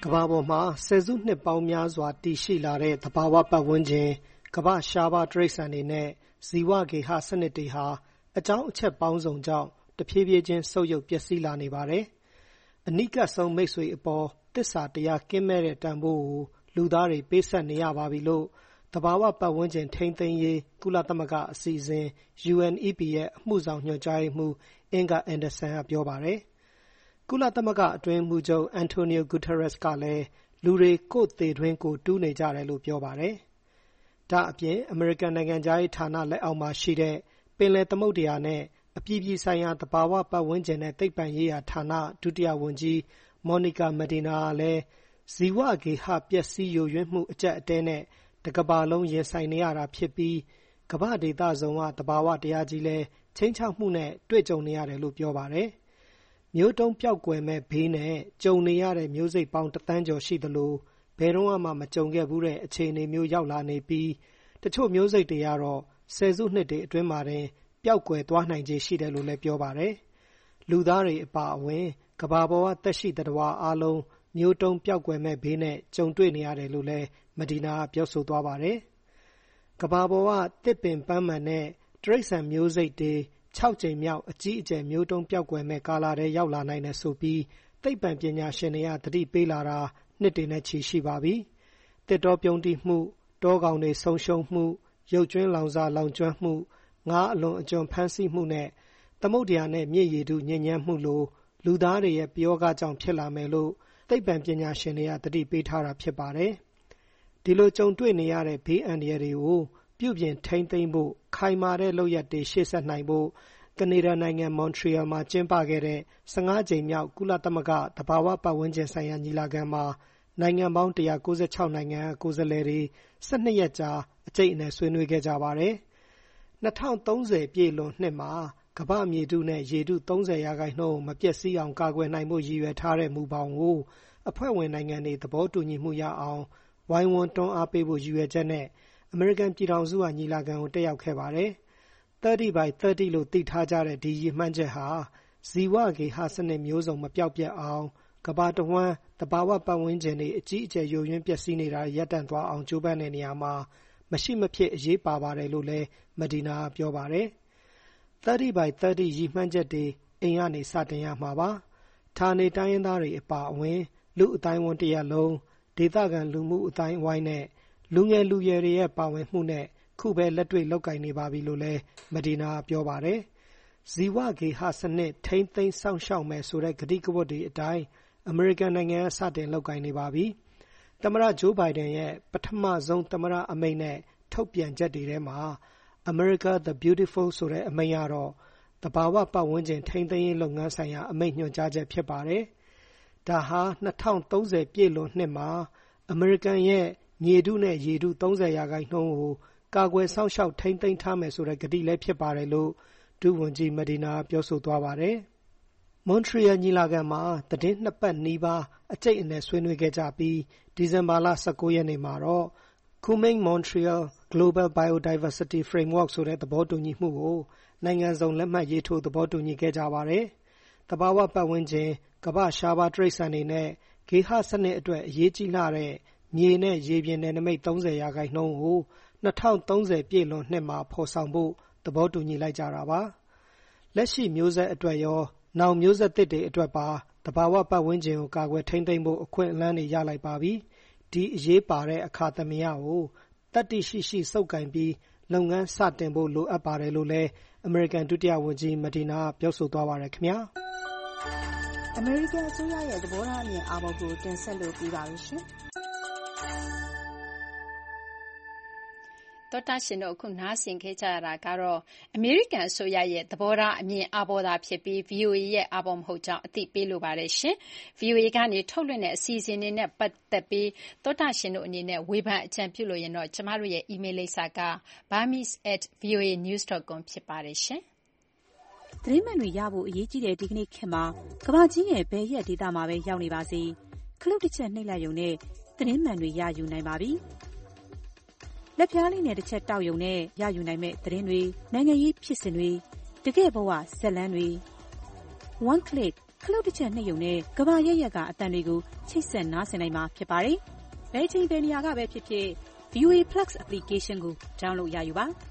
ကမ္ဘာပေါ်မှာဆယ်စုနှစ်ပေါင်းများစွာတည်ရှိလာတဲ့သဘာဝပတ်ဝန်းကျင်၊ကမ္ဘာ့ရှားပါးတိရစ္ဆာန်တွေနဲ့ဇီဝဂေဟစနစ်တွေဟာအကြောင်းအချက်ပေါင်းစုံကြောင့်တဖြည်းဖြည်းချင်းဆုတ်ယုတ်ပျက်စီးလာနေပါတယ်။အနီးကပ်ဆုံးမိတ်ဆွေအပေါ်သစ္စာတရားကင်းမဲ့တဲ့တန်ဖိုးကိုလူသားတွေပေးဆပ်နေရပါပြီလို့သဘာဝပတ်ဝန်းကျင်ထိန်းသိမ်းရေးကုလသမဂ္ဂအစီအစဉ် UNEP ရဲ့အမှုဆောင်ညွှန်ကြားရေးမှူးအင်ဂါအန်ဒါဆန်ကပြောပါတယ်။ကုလသမဂ္ဂအတွင်းရေးမှူးချုပ်အန်တိုနီယိုဂူတာရက်စ်ကလည်းလူတွေကိုယ့်သေတွင်းကိုယ်တူးနေကြတယ်လို့ပြောပါတယ်။ဒါ့အပြင်အမေရိကန်နိုင်ငံခြားရေးဌာနလက်အောက်မှာရှိတဲ့ပင်လယ်သမုဒ္ဒရာနဲ့အပြည်ပြည်ဆိုင်ရာသဘာဝပတ်ဝန်းကျင်နဲ့သိပ္ပံရေးရာဌာနဒုတိယဝန်ကြီးမော်နီကာမက်ဒီနာကလည်းဇီဝဂေဟပျက်စီးယိုယွင်းမှုအကျပ်အတည်းနဲ့တကမ္ဘာလုံးရင်ဆိုင်နေရတာဖြစ်ပြီးကမ္ဘာ့ဒေသစုံကသဘာဝတရားကြီးလည်းခြိမ်းခြောက်မှုနဲ့တွေ့ကြုံနေရတယ်လို့ပြောပါတယ်။မျိုးတုန်းပျောက်ကွယ်မဲ့ဘေးနဲ့ကြုံနေရတဲ့မျိုးစိတ်ပေါင်း1 သန်းကျော်ရှိသလိုဘယ်တော့မှမကြုံခဲ့ဘူးတဲ့အခြေအနေမျိုးရောက်လာနေပြီးတချို့မျိုးစိတ်တွေကတော့ဆယ်စုနှစ်တွေအတွင်းမှာတင်ပျောက်ကွယ်သွားနိုင်ခြေရှိတယ်လို့လည်းပြောပါတယ်။လူသားတွေအပါအဝင်ကမ္ဘာပေါ်ကသက်ရှိသတ္တဝါအားလုံးမျိုးတုန်းပျောက်ကွယ်မဲ့ဘေးနဲ့ကြုံတွေ့နေရတယ်လို့လည်းမဒီနာကပြောဆိုသွားပါတယ်။ကမ္ဘာပေါ်ကတစ်ပင်ပန်းမန်နဲ့တိရစ္ဆာန်မျိုးစိတ်တွေ6 ကြိမ်မြောက်အကြီးအကျယ်မျိုးတုန်းပျောက်ကွယ်မဲ့ကာလထဲရောက်လာနိုင်တယ်ဆိုပြီးသိပ္ပံပညာရှင်တွေကသတိပေးလာတာနှစ်တွေနဲ့ချီရှိပါပြီ။သစ်တောပြုန်းတီးမှုတောကောင်တွေဆုံးရှုံးမှုရုပ်ကြွင်းလောင်စာလောင်ကျွမ်းမှုငါးအလွန်အကျွံဖမ်းဆီးမှုနဲ့သမုဒ္ဒရာနဲ့မြစ်ရေထုညစ်ညမ်းမှုလိုလူသားတွေရဲ့ပယောဂကြောင့်ဖြစ်လာမယ်လို့သိပ္ပံပညာရှင်တွေကသတိပေးထားတာဖြစ်ပါတယ်။ဒီလိုကြုံတွေ့နေရတဲ့ဘေးအန္တရာယ်တွေကိုပြုပြင်ထိန်းသိမ်းဖို့ခိုင်မာတဲ့လုပ်ရပ်တွေရှေ့ဆက်နိုင်ဖို့ကနေဒါနိုင်ငံမွန်ထရီယယ်မှာကျင်းပခဲ့တဲ့15 ကြိမ်မြောက်ကုလသမဂ္ဂသဘာဝပတ်ဝန်းကျင်ဆိုင်ရာညီလာခံမှာနိုင်ငံပေါင်း196နိုင်ငံကိုယ်စားလှယ်တွေ12 ရက်ကြာအကြိတ်အနယ်ဆွေးနွေးခဲ့ကြပါတယ်။2030ပြည့်လွန်နှစ်မှာကမ္ဘာ့မြေထုနဲ့ရေထု30% မပျက်စီးအောင်ကာကွယ်နိုင်ဖို့ရည်ရွယ်ထားတဲ့မူဘောင်ကိုအဖွဲ့ဝင်နိုင်ငံတွေသဘောတူညီမှုရအောင်ဝိုင်းဝန်းတွန်းအားပေးဖို့ရည်ရွယ်ချက်နဲ့အမေရိကန်ပြည်ထောင်စုကညီလာခံကိုတက်ရောက်ခဲ့ပါတယ်။ 30 by 30လို့သိထားကြတဲ့ဒီရည်မှန်းချက်ဟာဇီဝဂေဟစနစ်မျိုးစုံမပျောက်ပြက်အောင်ကမ္ဘာတဝန်းသဘာဝပတ်ဝန်းကျင်တွေအကြီးအကျယ်ယိုယွင်းပျက်စီးနေတာရပ်တန့်သွားအောင်ကြိုးပမ်းတဲ့နေရာမှာမရှိမဖြစ်အရေးပါပါတယ်လို့လည်းမဒီနာကပြောပါတယ်။ 30 by 30ရည်မှန်းချက်တွေအိမ်ကနေစတင်ရမှာပါ။ဌာနေတိုင်းရင်းသားတွေအပါအဝင်လူအတိုင်းအဝန်တရက်လုံးဒေသခံလူမှုအတိုင်းအဝိုင်းနဲ့လူငယ်လူရွယ်တွေရဲ့ပါဝင်မှုနဲ့ခုပဲလက်တွေ့လုပ်ကိုင်နေပါပြီလို့လည်းမဒီနာကပြောပါတယ်။ဇီဝဂေဟစနစ်ထိန်းသိမ်းစောင့်ရှောက်မယ်ဆိုတဲ့ကတိကဝတ်တွေအတိုင်းအမေရိကန်နိုင်ငံကစတင်လုပ်ကိုင်နေပါပြီ။သမ္မတဂျိုးဘိုင်ဒန်ရဲ့ပထမဆုံးသမ္မတအမိန့်နဲ့ထုတ်ပြန်ချက်တွေထဲမှာ America the Beautiful ဆိုတဲ့အမိန့်ကတော့သဘာဝပတ်ဝန်းကျင်ထိန်းသိမ်းရေးလုပ်ငန်းဆိုင်ရာအမိန့်ညွှန်ကြားချက်ဖြစ်ပါတယ်။ဒါဟာ2030ပြည့်လွန်နှစ်မှာအမေရိကန်ရဲ့မြေထုနဲ့ရေထု30% ကိုကာကွယ်စောင့်ရှောက်ထိန်းသိမ်းထားမယ်ဆိုတဲ့ကတိလည်းဖြစ်ပါတယ်လို့ဒုဝန်ကြီးမဒီနာပြောဆိုသွားပါတယ်။မွန်ထရီယယ်ညီလာခံမှာသတင်း2 ပတ်နီးပါးအကြိတ်အနယ်ဆွေးနွေးခဲ့ကြပြီးဒီဇင်ဘာလ19 ရက်နေ့မှာတော့ Kunming Montreal Global Biodiversity Framework ဆိုတဲ့သဘောတူညီမှုကိုနိုင်ငံစုံလက်မှတ်ရေးထိုးသဘောတူညီခဲ့ကြပါတယ်။သဘာဝပတ်ဝန်းကျင်ကမ္ဘာ့ရှားပါးတိရစ္ဆာန်တွေနဲ့ဂေဟစနစ်အတွက်အရေးကြီးလှတဲ့မြေနဲ့ရေပြင်နယ်နိမိတ်30% ကို2030ပြည့်လွန်နှစ်မှာဖော်ဆောင်ဖို့သဘောတူညီလိုက်ကြတာပါ။လက်ရှိမျိုးဆက်အတွက်ရောနောင်မျိုးဆက်သစ်တွေအတွက်ပါသဘာဝပတ်ဝန်းကျင်ကိုကာကွယ်ထိန်းသိမ်းဖို့အခွင့်အလမ်းတွေရလိုက်ပါပြီ။ဒီအရေးပါတဲ့အခါသမယကိုတတ္တိရှိရှိစုပ်ကိုင်ပြီးလုပ်ငန်းစတင်ဖို့လိုအပ်ပါတယ်လို့လည်းအမေရိကန်ဒုတိယဝန်ကြီးမဒီနာပြောဆိုသွားပါတယ်ခင်ဗျာ။အမေရိကန်အစိုးရရဲ့သဘောထားအမြင်အာဘော်ကိုတင်ဆက်လို့ပြီးပါပြီရှင်။သောတာရှင်တို့အခုနားဆင်ခဲ့ကြရတာကတော့အမေရိကန်အစိုးရရဲ့သဘောထားအမြင်အာဘော်သာဖြစ်ပြီး VOA ရဲ့အာဘော်မဟုတ်ကြောင်းအသိပေးလိုပါတယ်ရှင်။ VOA ကနေထုတ်လွှင့်တဲ့အစီအစဉ်တွေနဲ့ပတ်သက်ပြီးသောတာရှင်တို့အနေနဲ့ဝေဖန်အကြံပြုလို့ရင်တော့ကျမတို့ရဲ့အီးမေးလ်လိပ်စာက burmese@voanews.com ဖြစ်ပါတယ်ရှင်။သတင်းမှန်တွေရဖို့အရေးကြီးတဲ့ဒီကနေ့ခေတ်မှာကမ္ဘာကြီးရဲ့ဘယ်ရက်ဒေသမှာပဲရောက်နေပါစေခလုတ်တစ်ချက်နှိပ်လိုက်ရုံနဲ့သတင်းမှန်တွေရယူနိုင်ပါပြီ။လက်ပြားလေးနဲ့တစ်ချက်တောက်ရုံနဲ့ရယူနိုင်မဲ့သတင်းတွေနိုင်ငံရေးဖြစ်စဉ်တွေတကယ့်ဘဝဇာတ်လမ်းတွေ one click ခလုတ်တစ်ချက်နှိပ်ရုံနဲ့ကမ္ဘာရဲ့ရက်ကအတန်တွေကိုချိတ်ဆက်နားဆင်နိုင်မှာဖြစ်ပါတယ်။ဘယ်ချိန်ဘယ်နေရာကပဲဖြစ်ဖြစ် VOA Plus application ကို download ရယူပါ။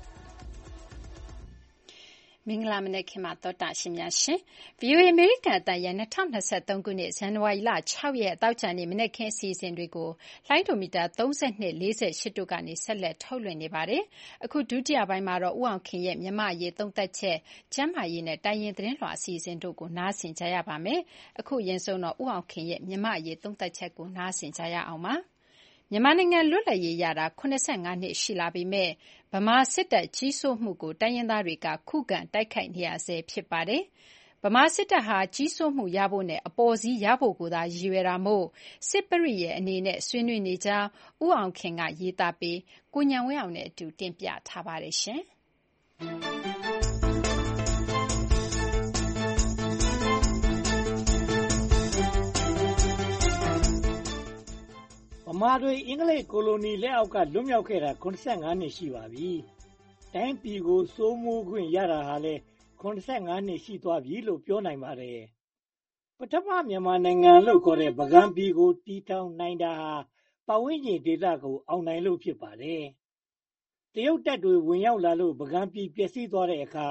မင်္ဂလာမနက်ခင်းမှာသောတာရှင်များရှင် VOA အမေရိကန်အသံရဲ့2023ခုနှစ်ဇန်နဝါရီလ6ရက်တောက်ကြနေ့မနက်ခင်းအစီအစဉ်တွေကိုလိုင်းဒိုမီတာ32 48တို့ကနေဆက်လက်ထုတ်လွှင့်နေပါတယ်။အခုဒုတိယပိုင်းမှာတော့ဦးအောင်ခင်ရဲ့မြမအရေးသုံးသက်ချက်ကျမ်းမာရေးနဲ့တိုင်းရင်သတင်းလွှာအစီအစဉ်တို့ကိုနားဆင်ကြရပါမယ်။အခုရင်ဆုံးတော့ဦးအောင်ခင်ရဲ့မြမအရေးသုံးသက်ချက်ကိုနားဆင်ကြရအောင်ပါ။မြန်မာနိုင်ငံလွတ်လပ်ရေးရတာ85နှစ်ရှိလာပေမဲ့ဗမာစစ်တပ်ကြီးစိုးမှုကိုတိုင်းရင်းသားတွေကခုခံတိုက်ခိုက်နေရဆဲဖြစ်ပါတယ်။ဗမာစစ်တပ်ဟာကြီးစိုးမှုရဖို့နဲ့အပေါ်စီးရဖို့ကိုသာရည်ရွယ်တာမို့စစ်ပရိရဲ့အနေနဲ့ဆွေးနွေးနေကြောင်းဦးအောင်ခင်ကရေးသားပြီးကိုညံဝင်းအောင်နဲ့အတူတင်ပြထားပါတယ်ရှင်။ဗမာတွေအင်္ဂလိပ်ကိုလိုနီလက်အောက်ကလွတ်မြောက်ခဲ့တာ85နှစ်ရှိပါပြီ။တိုင်းပြည်ကိုစိုးမိုးခွင့်ရတာဟာလည်း85နှစ်ရှိသွားပြီလို့ပြောနိုင်ပါတယ်။ပထမမြန်မာနိုင်ငံလို့ခေါ်တဲ့ပကံပြည်ကိုတည်ထောင်နိုင်တာဟာပတ်ဝန်းကျင်ဒေသကိုအောင်နိုင်လို့ဖြစ်ပါတယ်။တရုတ်တပ်တွေဝင်ရောက်လာလို့ပကံပြည်ပျက်စီးသွားတဲ့အခါ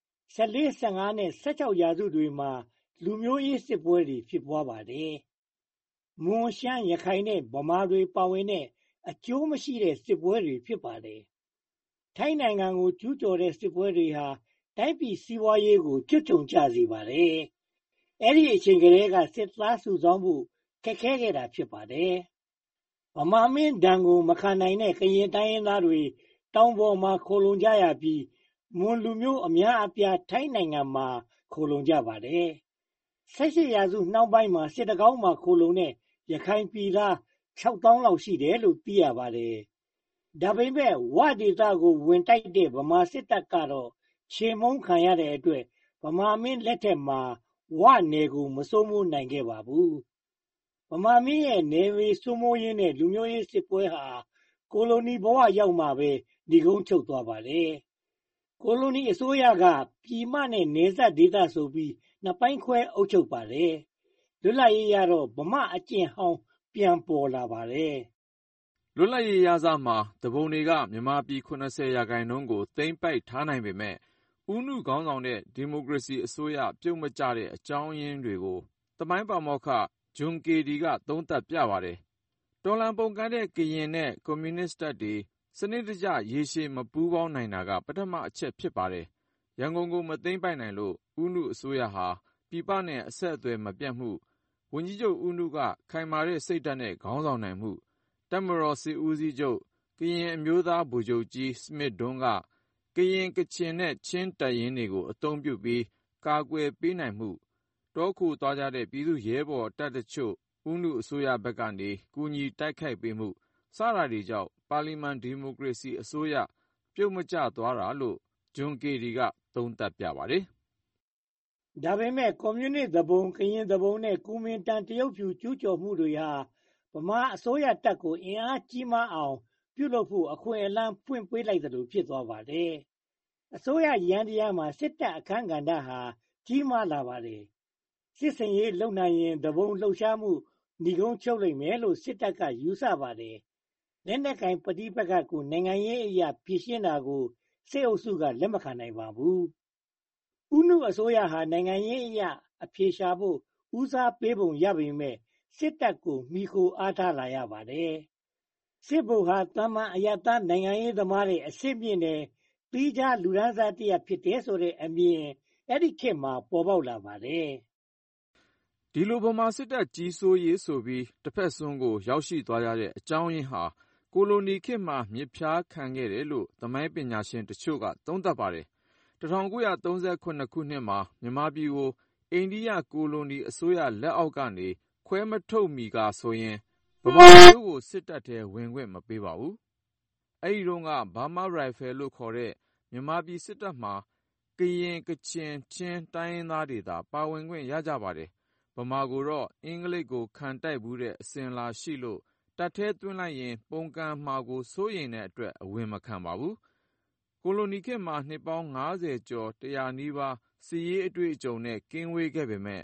14 15နဲ့16ရာစုတွေမှာလူမျိုးရေးစစ်ပွဲတွေဖြစ်ပွားပါတယ်။မွန်ရှမ်းရခိုင်နဲ့ဗမာတွေပါဝင်တဲ့အကျိုးမရှိတဲ့စစ်ပွဲတွေဖြစ်ပါတယ်။ထိုင်းနိုင်ငံကိုကျူးကျော်တဲ့စစ်ပွဲတွေဟာတိုင်းပြည်စီးပွားရေးကိုကျွတ်ချုံကျစေပါတယ်။အဲဒီအချိန်ကလေးကစစ်သားစုဆောင်းဖို့ခက်ခဲခဲ့တာဖြစ်ပါတယ်။ဗမာမင်းဒဏ်ကိုမခံနိုင်တဲ့ကရင်တိုင်းရင်းသားတွေတောင်ပေါ်မှာခိုလုံကြရပြီးမွန်လူမျိုးအများအပြားထိုင်းနိုင်ငံမှာခိုလုံကြပါတယ်။18ရာစုနှောင်းပိုင်းမှာစစ်တကောင်းမှာခိုလုံတဲ့ရခိုင်ပြည်သား6,000 လောက်ရှိတယ်လို့သိရပါတယ်။ဒါပေမဲ့ဝဒေသကိုဝင်တိုက်တဲ့ဗမာစစ်တပ်ကတော့ချေမှုန်းခံရတဲ့အတွက်ဗမာမင်းလက်ထက်မှာဝနယ်ကိုမစိုးမိုးနိုင်ခဲ့ပါဘူး။ဗမာမင်းရဲ့နယ်မြေစိုးမိုးရေးနဲ့လူမျိုးရေးစစ်ပွဲဟာကိုလိုနီဘဝရောက်မှပဲဒီကုန်းချုပ်သွားပါတယ်။ကိုလိုနီအစိုးရကပြည်မနဲ့နယ်စပ်ဒေသဆိုပြီးနှစ်ပိုင်းခွဲအုပ်ချုပ်ပါတယ်။လွတ်လပ်ရေးရတော့ဗမာအကျင့်ဟောင်းပြန်ပေါ်လာပါတယ်။လွတ်လပ်ရေးရစမှာတပုံတွေကမြန်မာပြည်80%ကိုသိမ်းပိုက်ထားနိုင်ပေမဲ့ဦးနုခေါင်းဆောင်တဲ့ဒီမိုကရေစီအစိုးရပြုတ်မကျတဲ့အကြောင်းရင်းတွေကိုသမိုင်းပါမောက္ခဂျွန်ကေဒီကသုံးသပ်ပြပါတယ်။တော်လှန်ပုန်ကန်တဲ့ကရင်နဲ့ကွန်မြူနစ်တပ်တွေစနစ်တကျရေရှည်မပူးပေါင်းနိုင်တာကပထမအချက်ဖြစ်ပါတယ်။ရန်ကုန်ကိုမသိမ်းပိုက်နိုင်လို့ဦးနုအစိုးရဟာပြည်ပနဲ့အဆက်အသွယ်မပြတ်မှုဝန်ကြီးချုပ်ဦးနုကခိုင်မာတဲ့စိတ်ဓာတ်နဲ့ခေါင်းဆောင်နိုင်မှုတပ်မတော်စစ်ဦးစီးချုပ်ကရင်အမျိုးသားဗိုလ်ချုပ်ကြီးစမစ်ဒွန်းကကရင်ကချင်နဲ့ချင်းတပ်ရင်းတွေကိုအသုံးပြုပြီးကာကွယ်ပေးနိုင်မှုတောခိုသွားကြတဲ့ပြည်သူရဲဘော်တပ်တချို့ဦးနုအစိုးရဘက်ကနေကူညီတိုက်ခိုက်ပေးမှုစတာတွေကြောင့်ပါလီမန်ဒီမိုကရေစီအစိုးရပြုတ်မကျသွားတာလို့ဂျွန်ကေဒီကသုံးသပ်ပြပါတယ်။ဒါပေမဲ့ကွန်မြူနစ်သဘုံကရင်သဘုံနဲ့ကူမင်တန်တရုတ်ဖြူကျူးကျော်မှုတွေဟာဗမာအစိုးရတပ်ကိုအင်အားကြီးမားအောင်ပြုလုပ်ဖို့အခွင့်အလမ်းဖွင့်ပေးလိုက်သလိုဖြစ်သွားပါတယ်။အစိုးရရန်တရားမှာစစ်တပ်အခန်းကဏ္ဍဟာကြီးမားလာပါတယ်။စစ်စင်ရေးလုပ်နိုင်ရင်သဘုံလှုပ်ရှားမှုညီကုန်းချုပ်လိမ့်မယ်လို့စစ်တပ်ကယူဆပါတယ်။လက်နက်ကင်ပဋိပက္ခကိုနိုင်ငံရေးအရာဖြေရှင်းတာကိုစစ်အုပ်စုကလက်မခံနိုင်ပါဘူး။ဦးနုအစိုးရဟာနိုင်ငံရေးအရာအဖြေရှာဖို့ဦးစားပေးပုံရပေမဲ့စစ်တပ်ကိုမှီခိုအားထားလာရပါတယ်။စစ်ဗိုလ်ဟာတမန်အရသားနိုင်ငံရေးသမားတွေအစစ်မြင့်တဲ့ပြီးခြားလူဒန်းစားတရပ်ဖြစ်တယ်ဆိုတဲ့အမြင်အဲ့ဒီခေတ်မှာပေါ်ပေါက်လာပါတယ်။ဒီလိုဗမာစစ်တပ်ကြီးစိုးရေးဆိုပြီးတစ်ဖက်စွန်းကိုရောက်ရှိသွားရတဲ့အကြောင်းရင်းဟာကိုလိုနီခေတ်မှာမြစ်ဖျားခံခဲ့တယ်လို့သမိုင်းပညာရှင်တချို့ကသုံးသပ်ပါတယ်။1938ခုနှစ်မှာမြန်မာပြည်ကိုအိန္ဒိယကိုလိုနီအစိုးရလက်အောက်ကနေခွဲမထုတ်မီကဆိုရင်ဗမာမျိုးကိုစစ်တပ်ထဲဝင်ခွင့်မပေးပါဘူး။အဲဒီတုန်းကဘာမာရိုင်ဖယ်လို့ခေါ်တဲ့မြန်မာပြည်စစ်တပ်မှာကရင်ကချင်ချင်းတိုင်းရင်းသားတွေသာပါဝင်ခွင့်ရကြပါတယ်။ဗမာကိုတော့အင်္ဂလိပ်ကိုခံတိုက်ဘူးတဲ့အစဉ်လာရှိလို့တပ်ထဲသွင်းလိုက်ရင်ပုန်ကန်မှာကိုစိုးရိမ်တဲ့အတွက်အဝင်မခံပါဘူး။ကိုလိုနီခေတ်မှာနှစ်ပေါင်း50ကျော်100နီးပါးစစ်ရေးအတွေ့အကြုံနဲ့ကင်းဝေးခဲ့ပေမဲ့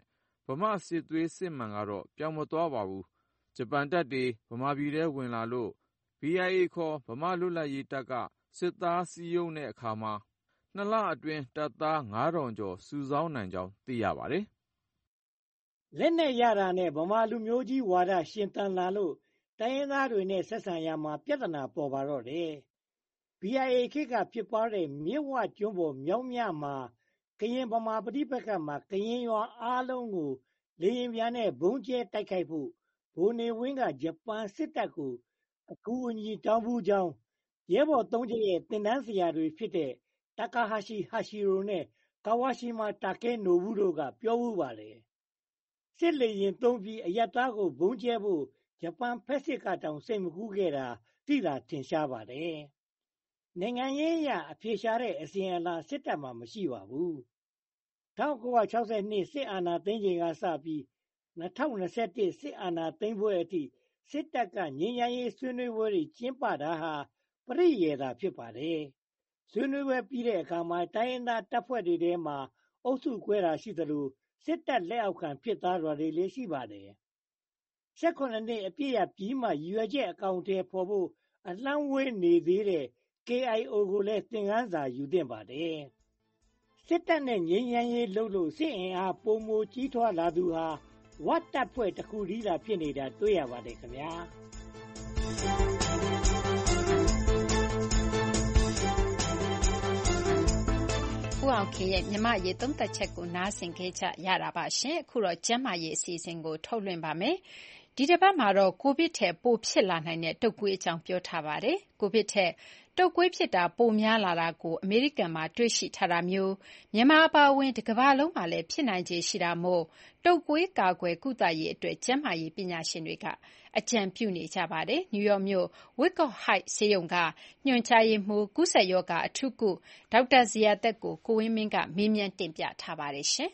ဗမာစစ်သွေးစစ်မှန်ကတော့ပြောင်းမသွားပါဘူး။ဂျပန်တပ်တွေဗမာပြည်ထဲဝင်လာလို့ BIA ခေါ်ဗမာလွတ်လပ်ရေးတပ်ကစစ်သားစည်းရုံးတဲ့အခါမှာ2 လအတွင်းတပ်သား 5,000 ကျော်စုဆောင်းနိုင်ကြောင်းသိရပါတယ်။လက်နက်ရတာနဲ့ဗမာလူမျိုးကြီးဝါဒရှင်သန်လာလို့တိုင်းရင်းသားတွေနဲ့ဆက်ဆံရမှာပြဿနာပေါ်ပါတော့တယ်။ BIA ခေတ်ကဖြစ်ပွားတဲ့မြစ်ဝကျွန်းပေါ်မြောင်းမြမှာကရင်ဗမာပဋိပက္ခမှာကရင်ရွာအားလုံးကိုလေရင်ပြန်နဲ့ဘုံကျဲတိုက်ခိုက်ဖို့ဗိုလ်နေဝင်းကဂျပန်စစ်တပ်ကိုအကူအညီတောင်းဘူးကြောင်းရဲဘော်3 ချက်ရဲ့တင်တန်းဆရာတွေဖြစ်တဲ့တာကာဟာရှိဟာရှိရိုနဲ့ကာဝါရှိမာတာကဲနိုဘူးတို့ကပြောဘူးပါတယ်။စစ်လေရင်သုံးပြီးအယက်သားကိုဘုံကျဲဖို့ဂျပန်ဖက်စစ်ကတောင်စိတ်မကူးခဲ့တာသိတာထင်ရှားပါတယ်။နိုင်ငံရေးအရအပြေရှားတဲ့အစဉ်အလာစစ်တပ်မှာမရှိပါဘူး။1962စစ်အာဏာသိမ်းချိန်ကစပြီး2021စစ်အာဏာသိမ်းပွဲအထိစစ်တပ်ကငြိမ်းချမ်းရေးဆွေးနွေးပွဲတွေကျင်းပတာဟာပရိယေတာဖြစ်ပါတယ်။ဆွေးနွေးပွဲပြီးတဲ့အခါမှာတိုင်းရင်းသားတပ်ဖွဲ့တွေထဲမှာအုပ်စုကွဲတာရှိသလိုစစ်တပ်လက်အောက်ခံဖြစ်သားတာတွေလည်းရှိပါတယ်။18နှစ်အပြည့်ရပြီးမှရွေချက်အကောင့်ထဲပေါ်ဖို့အလှမ်းဝေးနေသေးတဲ့ KIO ကိုလည်းသင်ခန်းစာယူသင့်ပါတယ်။စစ်တပ်နဲ့ငြိမ်းချမ်းရေးလုပ်လို့စစ်အင်အားပုံမကြီးထွားလာသူဟာဝတ်တပ်ဖွဲ့တစ်ခုတည်းသာဖြစ်နေတာတွေ့ရပါတယ်ခင်ဗျာဦးအောင်ခင်ရဲ့မြမရေးသုံးသက်ချက်ကိုနားဆင်ခဲ့ကြရတာပါရှင်အခုတော့ကျန်းမာရေးအစီအစဉ်ကိုထုတ်လွှင့်ပါမယ်ဒီတစ်ပတ်မှာတော့ကိုဗစ်ထက်ပိုဖြစ်လာနိုင်တဲ့တုပ်ကွေးအကြောင်းပြောထားပါတယ်ကိုဗစ်ထက်တုပ်ကွေးဖြစ်တာပိုများလာတာကိုအမေရိကန်မှာတွေ့ရှိထားတာမျိုးမြန်မာအပါအဝင်တစ်ကမ္ဘာလုံးမှာလည်းဖြစ်နိုင်ခြေရှိတာမို့တုပ်ကွေးကာကွယ်ကုသရေးအတွက်ကျန်းမာရေးပညာရှင်တွေကအကြံပြုနေကြပါတယ်နယူးယောက်မြို့ Wyckoff Heights ဆေးရုံကညွှန်ကြားရေးမှူးကုသရောဂါအထူးကုဒေါက်တာဇီယာသက်ကိုကိုဝင်းမင်းကမေးမြန်းတင်ပြထားပါတယ်ရှင်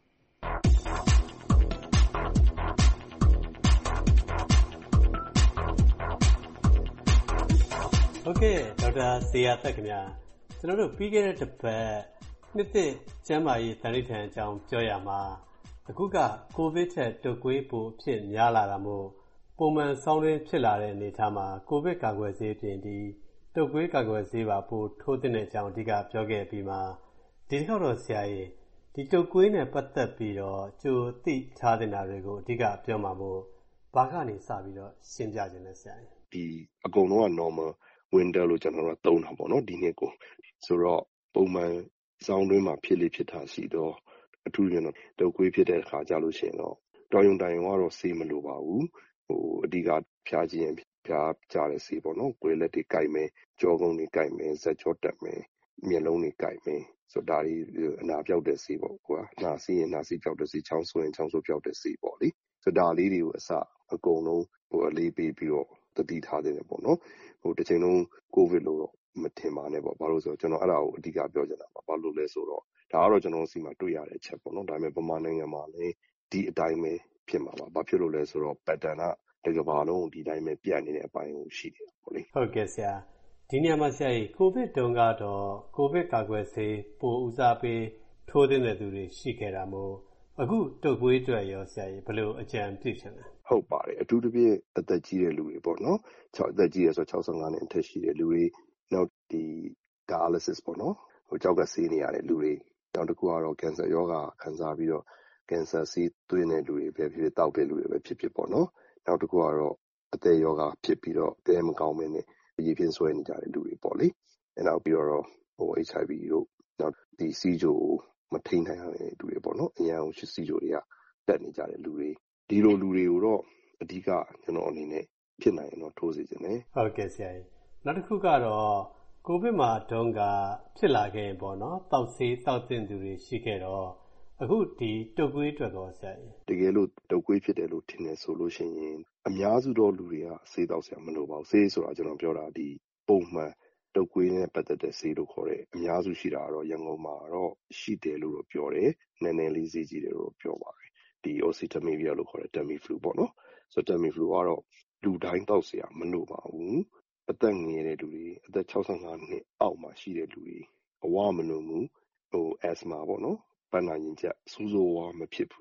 ဟုတ်ကဲ့ဒေါက်တာဇေယျသက်ခင်ဗျာကျွန်တော်တို့ပြီးခဲ့တဲ့တစ်ပတ်နှစ်သစ်ကျန်းမာရေးတန်ဋိဌာန်အကြောင်းပြောရမှာအခုကကိုဗစ်ထက်တုပ်ကွေးပိုဖြစ်များလာတာမို့ပုံမှန်ဆောင်းတွင်းဖြစ်လာတဲ့အနေအထားမှာကိုဗစ်ကာကွယ်ဆေးပြင်ဒီတုပ်ကွေးကာကွယ်ဆေးပါပိုထိုးတဲ့အကြောင်းအဓိကပြောခဲ့ပြီးမှဒီတစ်ခေါက်တော့ဆရာကြီးဒီတုပ်ကွေးနဲ့ပတ်သက်ပြီးတော့ကြိုသိထားတဲ့နာတွေကိုအဓိကပြောမှာမို့ဘာကနေစပြီးတော့ရှင်းပြခြင်းလဲဆရာကြီးဒီအကုန်လုံးက normal winter လို့ကျွန်တော်တို့သုံးတာပေါ့နော်ဒီနှစ်ကိုဆိုတော့ပုံမှန်ဆောင်းတွင်းမှာဖြစ်လေဖြစ်တာရှိတော့အထူးရင်တော့တုပ်ကွေးဖြစ်တဲ့အခါကြလို့ရှိရင်တော့တော်ရုံတိုင်ကတော့ဆေးမလိုပါဘူးအဓိကဖျားခြင်းဖျားကြတဲ့ဆေးပေါ့နော်ကွေးလက်တွေကိုက်မယ်ကြောကုန်းတွေကိုက်မယ်ဇက်ကြောတက်မယ်မျက်လုံးတွေကိုက်မယ်ဆိုတော့ဒါတွေအနာပြောက်တဲ့ဆေးပေါ့ကွာနှာစီးရင်နှာစီးပြောက်တဲ့ဆေးချောင်းဆိုရင်ချောင်းဆိုးပြောက်တဲ့ဆေးပေါ့လေဆိုတော့ဒါလေးတွေကိုအကုန်လုံးအလေးပေးပြီးတော့တတိထားတယ်ပေါ့နော်တစ်ချိန်လုံးကိုဗစ်လို့တော့မထင်ပါနဲ့ပေါ့ဘာလို့ဆိုတော့ကျွန်တော်အဲ့ဒါကိုအဓိကပြောချင်တာပါဘာလို့လဲဆိုတော့ဒါကတော့ကျွန်တော်စီမှာတွေ့ရတဲ့ချက်ပေါ့နော်ဒါပေမဲ့ဗမာနိုင်ငံမှာလည်းဒီအတိုင်းပဲဖြစ်မှာပါဘာဖြစ်လို့လဲဆိုတော့ pattern ကတစ်ကမ္ဘာလုံးဒီတိုင်းပဲပြတ်နေတဲ့အပိုင်းကိုရှိတယ်ပေါ့လေဟုတ်ကဲ့ဆရာဒီနေရာမှာဆရာကြီးကိုဗစ်တုန်းကတော့ကိုဗစ်ကာကွယ်ဆေးပိုဦးစားပေးထိုးတဲ့သူတွေရှိခဲ့တာမို့အခုတုပ်ကွေးအတွက်ရောဆရာကြီးဘယ်လိုအကြံပြုချင်လဲဟုတ်ပါတယ်အထူးသဖြင့်အသက်ကြီးတဲ့လူတွေပေါ့နော်အသက်ကြီးရဆို65နှစ်အထက်ရှိတဲ့လူတွေနောက်ဒီ dialysis ပေါ့နော်ကြောက်ကဆေးနေရတဲ့လူတွေနောက်တစ်ခုကတော့ကင်ဆာရောဂါခံစားပြီးတော့ကင်ဆာဆေးသွင်းတဲ့လူတွေပဲဖြစ်တောက်တဲ့လူတွေပဲဖြစ်ပေါ့နော်နောက်တစ်ခုကတော့အသက်ရောဂါဖြစ်ပြီးတော့တဲမကောင်းမင်းနဲ့ရေပြင်းဆွဲနေကြတဲ့လူတွေပေါ့လေနောက်ပြီးတော့HIV တို့နောက်ဒီစီးကြိုမထိန်နိုင်တဲ့လူတွေပေါ့နော်အရင်ကစီးကြိုတွေကတက်နေကြတဲ့လူတွေဒီလိုလူတွေကိုတော့အဓိကကျွန်တော်အနေနဲ့ဖြစ်နိုင်ရင်တော့ထိုးစေချင်တယ်ဟုတ်ကဲ့ဆရာကြီးနောက်တစ်ခုကတော့ကိုဗစ်မှာတုန်းကဖြစ်လာခဲ့ရင်ပေါ့နော်တောက်ဆေးတောက်တင်သူတွေရှိခဲ့တော့အခုဒီတုပ်ကွေးအတွက်တော့ဆရာကြီးတကယ်လို့တုပ်ကွေးဖြစ်တယ်လို့ထင်တယ်ဆိုလို့ရှိရင်အများစုသောလူတွေကဆေးတောက်ဆရာမလိုပါဘူးဆေးဆိုတာကျွန်တော်ပြောတာဒီပုံမှန်တုပ်ကွေးနဲ့ပတ်သက်တဲ့ဆေးလို့ခေါ်တဲ့အများစုရှိတာကတော့ရန်ကုန်မှာတော့ရှိတယ်လို့တော့ပြောတယ်နည်းနည်းလေးဈေးကြီးတယ်လို့ပြောပါတယ်ဒီ oseltamivir လို့ခေါ်တဲ့ Tamiflu ပေါ့နော်ဆိုတော့ Tamiflu ကတော့လူတိုင်းတောက်ဆရာမလိုပါဘူးအသက်ငယ်တဲ့လူတွေအသက်65နှစ်အောက်မှာရှိတဲ့လူတွေအဝမလွန်ဘူးasthma ပေါ့နော်ပန်းနာရင်ကျဆူးဆိုးဝါးမဖြစ်ဘူး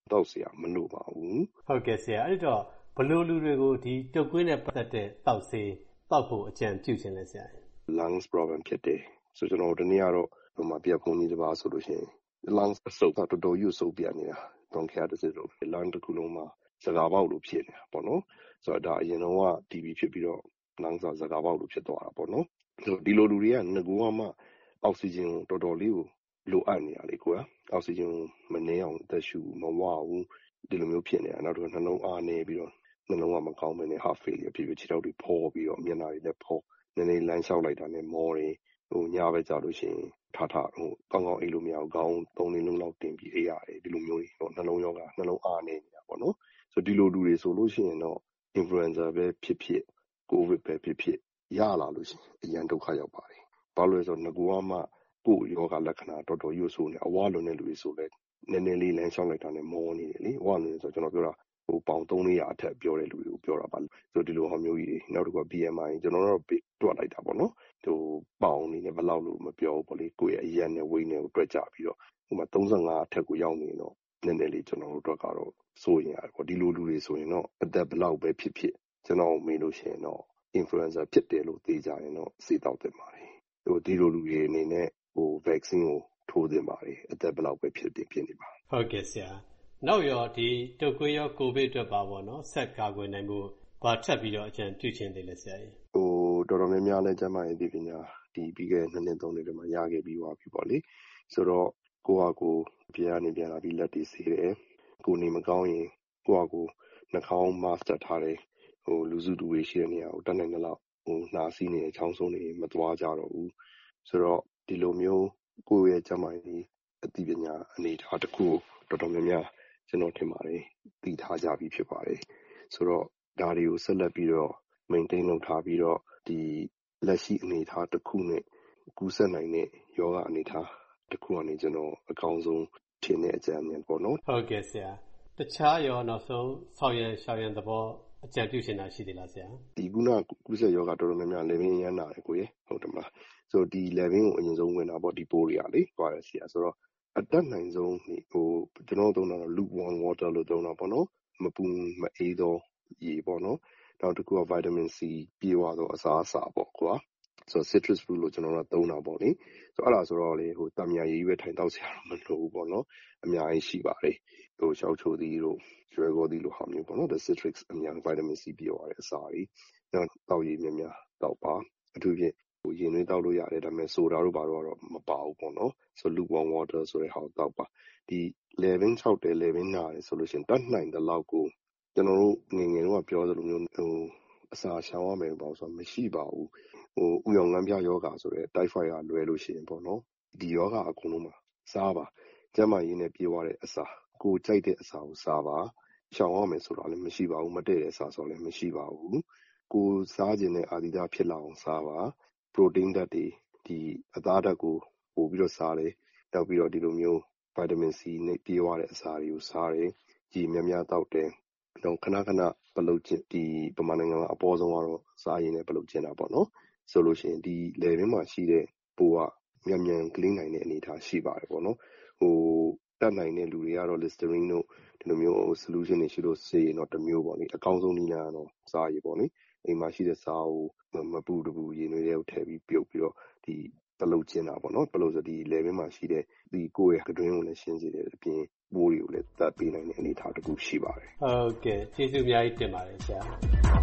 တောက်เสียမလို့ပါဘူးဟုတ်ကဲ့ဆရာအဲ့တော့ဘယ်လိုလူတွေကိုဒီတုပ်ကွေးနဲ့ပတ်သက်တဲ့တောက်ဆေးတောက်ဖို့အကြံပြုခြင်းလဲဆရာ lungs problem ဖြစ်တယ်ဆိုကျွန်တော်ဒီနေ့ကတော့ဟိုမှာပြပုံကြီးတစ်ပါးဆိုလို့ရှိရင် lungs အဆုပ်တော်တော်ရွဆုပ်ပြနေတာ bronchitis လို့ lung တစ်ခုလုံးမှာစကားပေါက်လို့ဖြစ်နေတာပေါ့နော်ဆိုတော့ဒါအရင်တော့က TB ဖြစ်ပြီးတော့ lungs စကားပေါက်လို့ဖြစ်သွားတာပေါ့နော်ဒီလိုလူတွေကငကူကမှအောက်ဆီဂျင်ကိုတော်တော်လေးကိုလိုအပ်နေရလေကွာအောက်ဆီဂျင်မနှဲအောင်သက်ရှူမဝဘူးဒီလိုမျိုးဖြစ်နေတာနောက်တော့နှလုံးအားနေပြီးတော့နှလုံးကမကောင်းမနဲ့ heart failure ဖြစ်ပြီးခြေထောက်တွေဖောပြီးတော့မျက်နှာတွေလည်းဖောနည်းနည်းလမ်းလျှောက်လိုက်တာနဲ့မောတယ်ဟိုညဘက်ကြလို့ရှိရင်ထဟိုကောင်းကောင်းအိပ်လို့မရဘူးခေါင်း3 4လုံးလောက်တင်ပြီးအိပ်ရတယ်ဒီလိုမျိုးတွေဟိုနှလုံးရောဂါနှလုံးအားနေနေတာပေါ့နော်ဆိုဒီလိုလူတွေဆိုလို့ရှိရင်တော့ influenza ပဲဖြစ်ဖြစ် covid ပဲဖြစ်ဖြစ်ရလာလို့ရှိရင်အရန်ဒုက္ခရောက်ပါတယ်ဘာလို့လဲဆိုတော့ငကူကမှကိုယ်ယောဂလက္ခဏာတော်တော်ရွဆိုးနေအဝါလုံးတဲ့လူတွေဆိုလဲနည်းနည်းလေးလမ်းလျှောက်လိုက်တာနဲ့မောနေတယ်လေဝါလုံးဆိုကျွန်တော်ပြောတာဟိုပေါင်300အထက်ပြောတဲ့လူတွေကိုပြောတာပါဆိုဒီလိုဟောမျိုးကြီးနောက်တစ်ခုက BMI ကျွန်တော်တို့တွက်လိုက်တာပေါ့နော်ဟိုပေါင်နေနဲ့ဘယ်လောက်လို့မပြောဘူးပေါ့လေကိုယ့်ရဲ့အရက်နဲ့ weight နဲ့ကိုတွက်ကြပြီးတော့ဟိုမှာ35အထက်ကိုရောက်နေတော့နည်းနည်းလေးကျွန်တော်တို့တွက်ကတော့စိုးရင်ရတယ်ပေါ့ဒီလိုလူတွေဆိုရင်တော့အသက်ဘယ်လောက်ပဲဖြစ်ဖြစ်ကျွန်တော်မေးလို့ရှိရင်တော့ influenza ဖြစ်တယ်လို့သိကြရင်တော့စေတောက်တင်ပါတယ်ဟိုဒီလိုလူတွေအနေနဲ့ဟို vaccine ကိုထိုးသင့်ပါတယ်အသက်ဘယ်လောက်ပဲဖြစ်နေပါဟုတ်ကဲ့ဆရာနောက်ရောဒီတုပ်ကွေးရောကိုဗစ်အတွက်ပါပေါ့နော်ဆက်ကာကွယ်နိုင်မှုဘာထပ်ပြီးတော့အကြံပြုခြင်းသေးလဲဆရာကြီးဟိုတော်တော်များများလဲကျန်းမာရေးပညာဒီပြီးခဲ့2 နှစ် 3 နှစ်တည်းမှာရခဲ့ပြီးသွားပြီပေါ့လေဆိုတော့ကိုယ့်ဟာကိုယ်ပြန်လာပြီးလက်တွေဆေးတယ်ကိုယ်နေမကောင်းရင်ကိုယ့်ဟာကိုယ်နှာခေါင်း mask တပ်ထားတယ်ဟိုလူစုလူဝေးရှိတဲ့နေရာကိုတက်နိုင်တဲ့လောက်ဟိုနှာစီးနေချောင်းဆုံးနေမသွားကြတော့ဘူးဆိုတော့ဒီလိုမျိုးကိုယ့်ရဲ့ကျန်းမာရေးအသိပညာအနေထားတစ်ခုတော်တော်များများကျွန်တော်ထင်ပါတယ်သိထားကြပြီးဖြစ်ပါတယ်ဆိုတော့ဒါတွေကိုဆက်လက်ပြီးတော့ maintain လုပ်ထားပြီးတော့ဒီလက်ရှိအနေထားတစ်ခုနဲ့ကူးစက်နိုင်တဲ့ယောဂအနေထားတစ်ခုအနေကျွန်တော်အကောင်းဆုံးထင်တဲ့အကြံဉာဏ်ပေါ့နော်ဟုတ်ကဲ့ဆရာတခြားရောနောက်ဆုံးဆောင်ရန်ရှောင်ရန်သဘောအကြံပြုရှင်တာရှိသေးလားဆရာဒီခုနကူးစက်ယောဂတော်တော်များများlevel ရမ်းလာတယ်ကိုရေဟုတ်တယ်မလားဆိုတော့ဒီ level ကိုအရင်ဆုံးဝင်တာပေါ့ဒီပိုးတွေကလေသွားရစီရဆိုတော့အတက်နိုင်ဆုံးဟိုကျွန်တော်သုံးတာတော့ lukewarm water လို့သုံးတာပေါ့နော်မပူမအေးသောရေပေါ့နော်နောက်တစ်ခုက vitamin C ပြေဝသောအစားအစာပေါ့ကွာဆိုတော့ citrus fruit လို့ကျွန်တော်တို့သုံးတာပေါ့လေဆိုတော့အဲ့ဒါဆိုတော့လေဟိုတမယာရေးပဲထိုင်တောက်စရာတော့မလိုဘူးပေါ့နော်အများကြီးရှိပါတယ်ဟိုရှောက်ချိုသီးတို့ရွှဲကောသီးလိုဟာမျိုးပေါ့နော် the citrus အများ vitamin C ပြေဝတဲ့အစာတွေနောက်တောက်ရည်များများတောက်ပါအထူးဖြင့်ဟိုရင်သွေးတောက်လို့ရတယ်ဒါပေမဲ့ဆိုတာတို့ဘာလို့တော့မပါဘူးပေါ့နော်ဆို lukewarm water ဆိုတဲ့ဟာကိုတောက်ပါဒီlevel 6တယ် level 9တယ်ဆိုလို့ရှိရင်တတ်နိုင်တဲ့လောက်ကိုကျွန်တော်တို့ငယ်ငယ်တော့ပြောသလိုမျိုးဟိုအစာရှောင်ရမယ်ပေါ့ဆိုတော့မရှိပါဘူးဟိုဥယောင်ငန်းပြယောဂါဆိုတဲ့ typhoid ကလွယ်လို့ရှိရင်ပေါ့နော်ဒီယောဂါအကုန်လုံးမှာစားပါကျန်းမာရေးနဲ့ပြေဝတဲ့အစာကိုကြိုက်တဲ့အစာကိုစားပါရှောင်ရမယ်ဆိုတော့လည်းမရှိပါဘူးမတည့်တဲ့အစာဆိုလည်းမရှိပါဘူးကိုစားခြင်းနဲ့အာသီသဖြစ်လာအောင်စားပါ protein ဓာတ်တွေဒီအသားဓာတ်ကိုပို့ပြီးတော့စားတယ်နောက်ပြီးတော့ဒီလိုမျိုး vitamin C နဲ့ပြေဝတဲ့အစာတွေကိုစားတယ်ကြီးများများတောက်တယ်တော့ခဏပလုတ်ခြင်းဒီပမာဏကအပေါ်ဆုံးကတော့စားရည်နဲ့ပလုတ်ခြင်းတာပေါ့နော်ဆိုလို့ရှိရင်ဒီ level မှာရှိတဲ့ပိုးကမြန်ကလင်းနိုင်တဲ့အနေအထားရှိပါတယ်ပေါ့နော်ဟိုတတ်နိုင်တဲ့လူတွေကတော့ Listerine တို့ဒီလိုမျိုး solution တွေရှိလို့စေရင်တော့တစ်မျိုးပေါ့လေအကောင်းဆုံးနည်းလမ်းကတော့စားရည်ပေါ့လေအိမ်မှာရှိတဲ့စားကိုမပူတပူရေနွေးတွေကိုထည့်ပြီးပြုတ်ပြီးတော့ဒီပလုတ်ခြင်းတာပေါ့နော်ပလုတ်ဆိုဒီ level မှာရှိတဲ့ဒီကိုယ့်ရဲ့အတွင်းကိုလည်းရှင်းစေတယ်အပြင်ပိုးတွေကိုလည်းသတ်ပေးနိုင်တဲ့အနေအထားတစ်ခုရှိပါတယ်ဟုတ်ကဲ့ကျေးဇူးအများကြီးတင်ပါတယ်ဆရာ